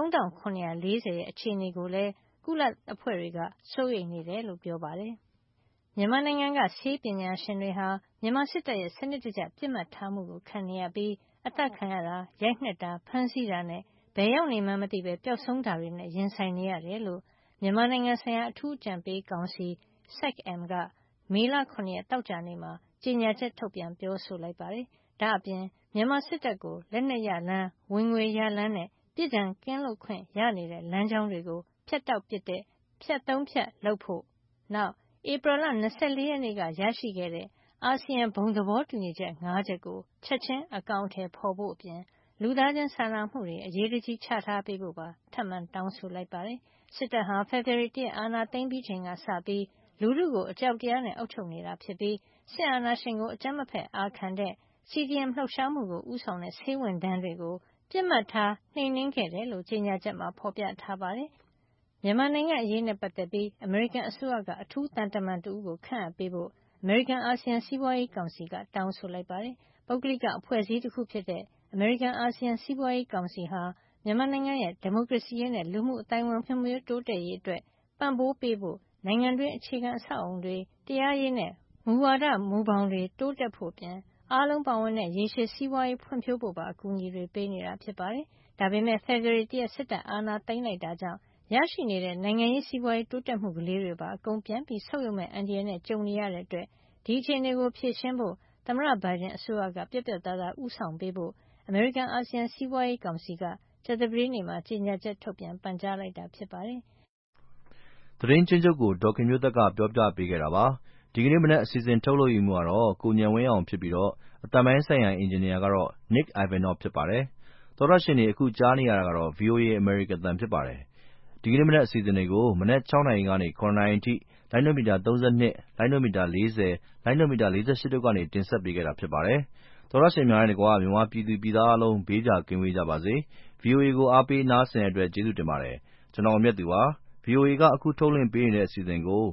3740ရဲ့အခြေအနေကိုလည်းကုလအဖွဲ့တွေကစိုးရိမ်နေတယ်လို့ပြောပါတယ်။မြန်မာနိုင်ငံကဆေးပညာရှင်တွေဟာမြန်မာစစ်တပ်ရဲ့စနစ်တကျပစ်မှတ်ထားမှုကိုခံနေရပြီးအသက်ခံရတာရိုက်နှက်တာဖမ်းဆီးတာနဲ့ဘယ်ရောက်နေမှန်းမသိပဲပျောက်ဆုံးတာတွေနဲ့ရင်ဆိုင်နေရတယ်လို့မြန်မာနိုင်ငံဆိုင်ရာအထူးအကြံပေးကောင်စီ SAC-M ကမေလ9ရက်တောက်ကြနေ့မှာကြေညာချက်ထုတ်ပြန်ပြောဆိုလိုက်ပါတယ်။ဒါအပြင်မြန်မာစစ်တပ်ကိုလက်နက်ရလမ်းဝင်ငွေရလမ်းနဲ့ပြည်ထံကင်းလွတ်ခွင့်ရနေတဲ့လမ်းကြောင်းတွေကိုဖျက်တောက်ပစ်တဲ့ဖြတ်သုံးဖြတ်လုပ်ဖို့နောက်ဧပြီလ24ရက်နေ့ကရရှိခဲ့တဲ့အာဆီယံဘုံသဘောတူညီချက်5ချက်ကိုချက်ချင်းအကောင်အထည်ဖော်ဖို့အပြင်လူသားချင်းစာနာမှုတွေအရေးတကြီးချထားပေးဖို့ပါထပ်မံတောင်းဆိုလိုက်ပါတယ်။စစ်တပ်ဟာဖေဖော်ဝါရီ 1 အာဏာသိမ်းပြီးချိန်ကစပြီးလူထုကိုအကြောက်တရားနဲ့အုပ်ချုပ်နေတာဖြစ်ပြီးစစ်အာဏာရှင်ကိုအကြမ်းမဖက်အာခံတဲ့ CDM လှုပ်ရှားမှုကိုဦးဆောင်တဲ့ဆေးဝန်ထမ်းတွေကိုပြစ်မှတ်ထားနှိမ်နင်းခဲ့တယ်လို့ကြေညာချက်မှာဖော်ပြထားပါတယ်။မြန်မာနိုင်ငံအရေးနဲ့ပတ်သက်ပြီးအမေရိကန်အစိုးရကအထူးသံတမန်တဦးကိုခန့်အပ်ပေးဖို့အမေရိကန်အာဆီယံစီးပွားရေးကောင်စီကတောင်းဆိုလိုက်ပါတယ်။ပုဂ္ဂလိကအဖွဲ့အစည်းတစ်ခုဖြစ်တဲ့အမေရိကန်အာဆီယံစီးပွားရေးကောင်စီဟာမြန်မာနိုင်ငံရဲ့ဒီမိုကရေစီရေးနဲ့လူမှုအသိုင်းအဝိုင်းဖွံ့ဖြိုးတိုးတက်ရေးအတွက်ပံ့ပိုးပေးဖို့နိုင်ငံတွင်းအခြေခံအဆောက်အအုံတွေတရားရေးနဲ့မူဝါဒမူဘောင်တွေတိုးတက်ဖို့ပြင်အားလုံးပါဝင်တဲ့ရေရှည်စီးပွားရေးဖွံ့ဖြိုးဖို့ပါအကူအညီတွေပေးနေတာဖြစ်ပါတယ်။ဒါပေမဲ့ဖေဖော်ဝါရီ 1 ရက်စစ်တပ်အာဏာသိမ်းလိုက်တာကြောင့်ရရှိနေတဲ့နိုင်ငံရေးစီးပွားရေးတိုးတက်မှုကလေးတွေပါအကုန်ပြန်ပြီးဆုတ်ယုတ်မဲ့အန္တရာယ်နဲ့ကြုံနေရတဲ့အတွက်ဒီအခြေအနေကိုဖြေရှင်းဖို့သမ္မတဘိုင်ဒန်အစိုးရကပြတ်ပြတ်သားသားဦးဆောင်ပေးဖို့အမေရိကန်အာဆီယံစီးပွားရေးကောင်စီကကြာသပတေးနေ့မှာကြေညာချက်ထုတ်ပြန်ပန်ကြားလိုက်တာဖြစ်ပါတယ်။သတင်းချင်းချုပ်ကိုဒေါက်ခင်မျိုးသက်ကပြောပြပေးခဲ့တာပါ။ဒီကနေ့မနက်အစီအစဉ်ထုတ်လုပ်မှုကတော့ကိုဉာဏ်ဝင်းအောင်ဖြစ်ပြီးတော့အသံပိုင်းဆိုင်ရာအင်ဂျင်နီယာကတော့ Nick Ivanov ဖြစ်ပါတယ်။သောတရှင်တွေအခုကြားနေရတာကတော့ VOA American အသံဖြစ်ပါတယ်။ဒီကနေ့မနက်အစီအစဉ်တွေကိုမနက်6နာရီကနေ9နာရီအထိလိုင်းနိုမီတာ32လိုင်းနိုမီတာ40လိုင်းနိုမီတာ48တို့ကနေတင်ဆက်ပေးခဲ့တာဖြစ်ပါတယ်။သောတရှင်များနဲ့တကွာမြန်မာပြည်သူပြည်သားအလုံးဘေးကြာကင်းဝေးကြပါစေ။ VOA ကိုအားပေးနားဆင်တဲ့အတွက်ကျေးဇူးတင်ပါတယ်။ကျွန်တော်မြတ်သူပါ။ VOA ကအခုထုတ်လွှင့်ပေးနေတဲ့အစီအစဉ်ကို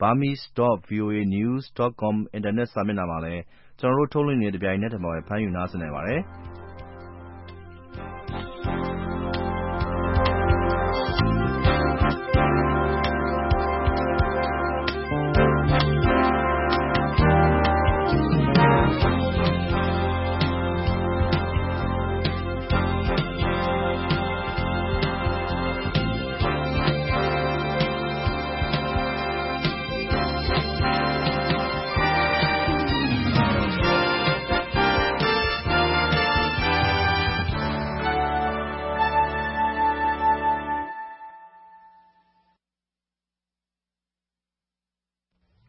burmese.voanews.com အင်တာနက်စာမျက်နှာမှာလည်းကျွန်တော်တို့ထုတ်လွှင့်နေတဲ့တပြိုင်နက်တည်းမှာပဲဖမ်းယူနားဆင်နိုင်ပါတယ်။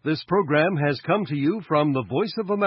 This program has come to you from the Voice of America.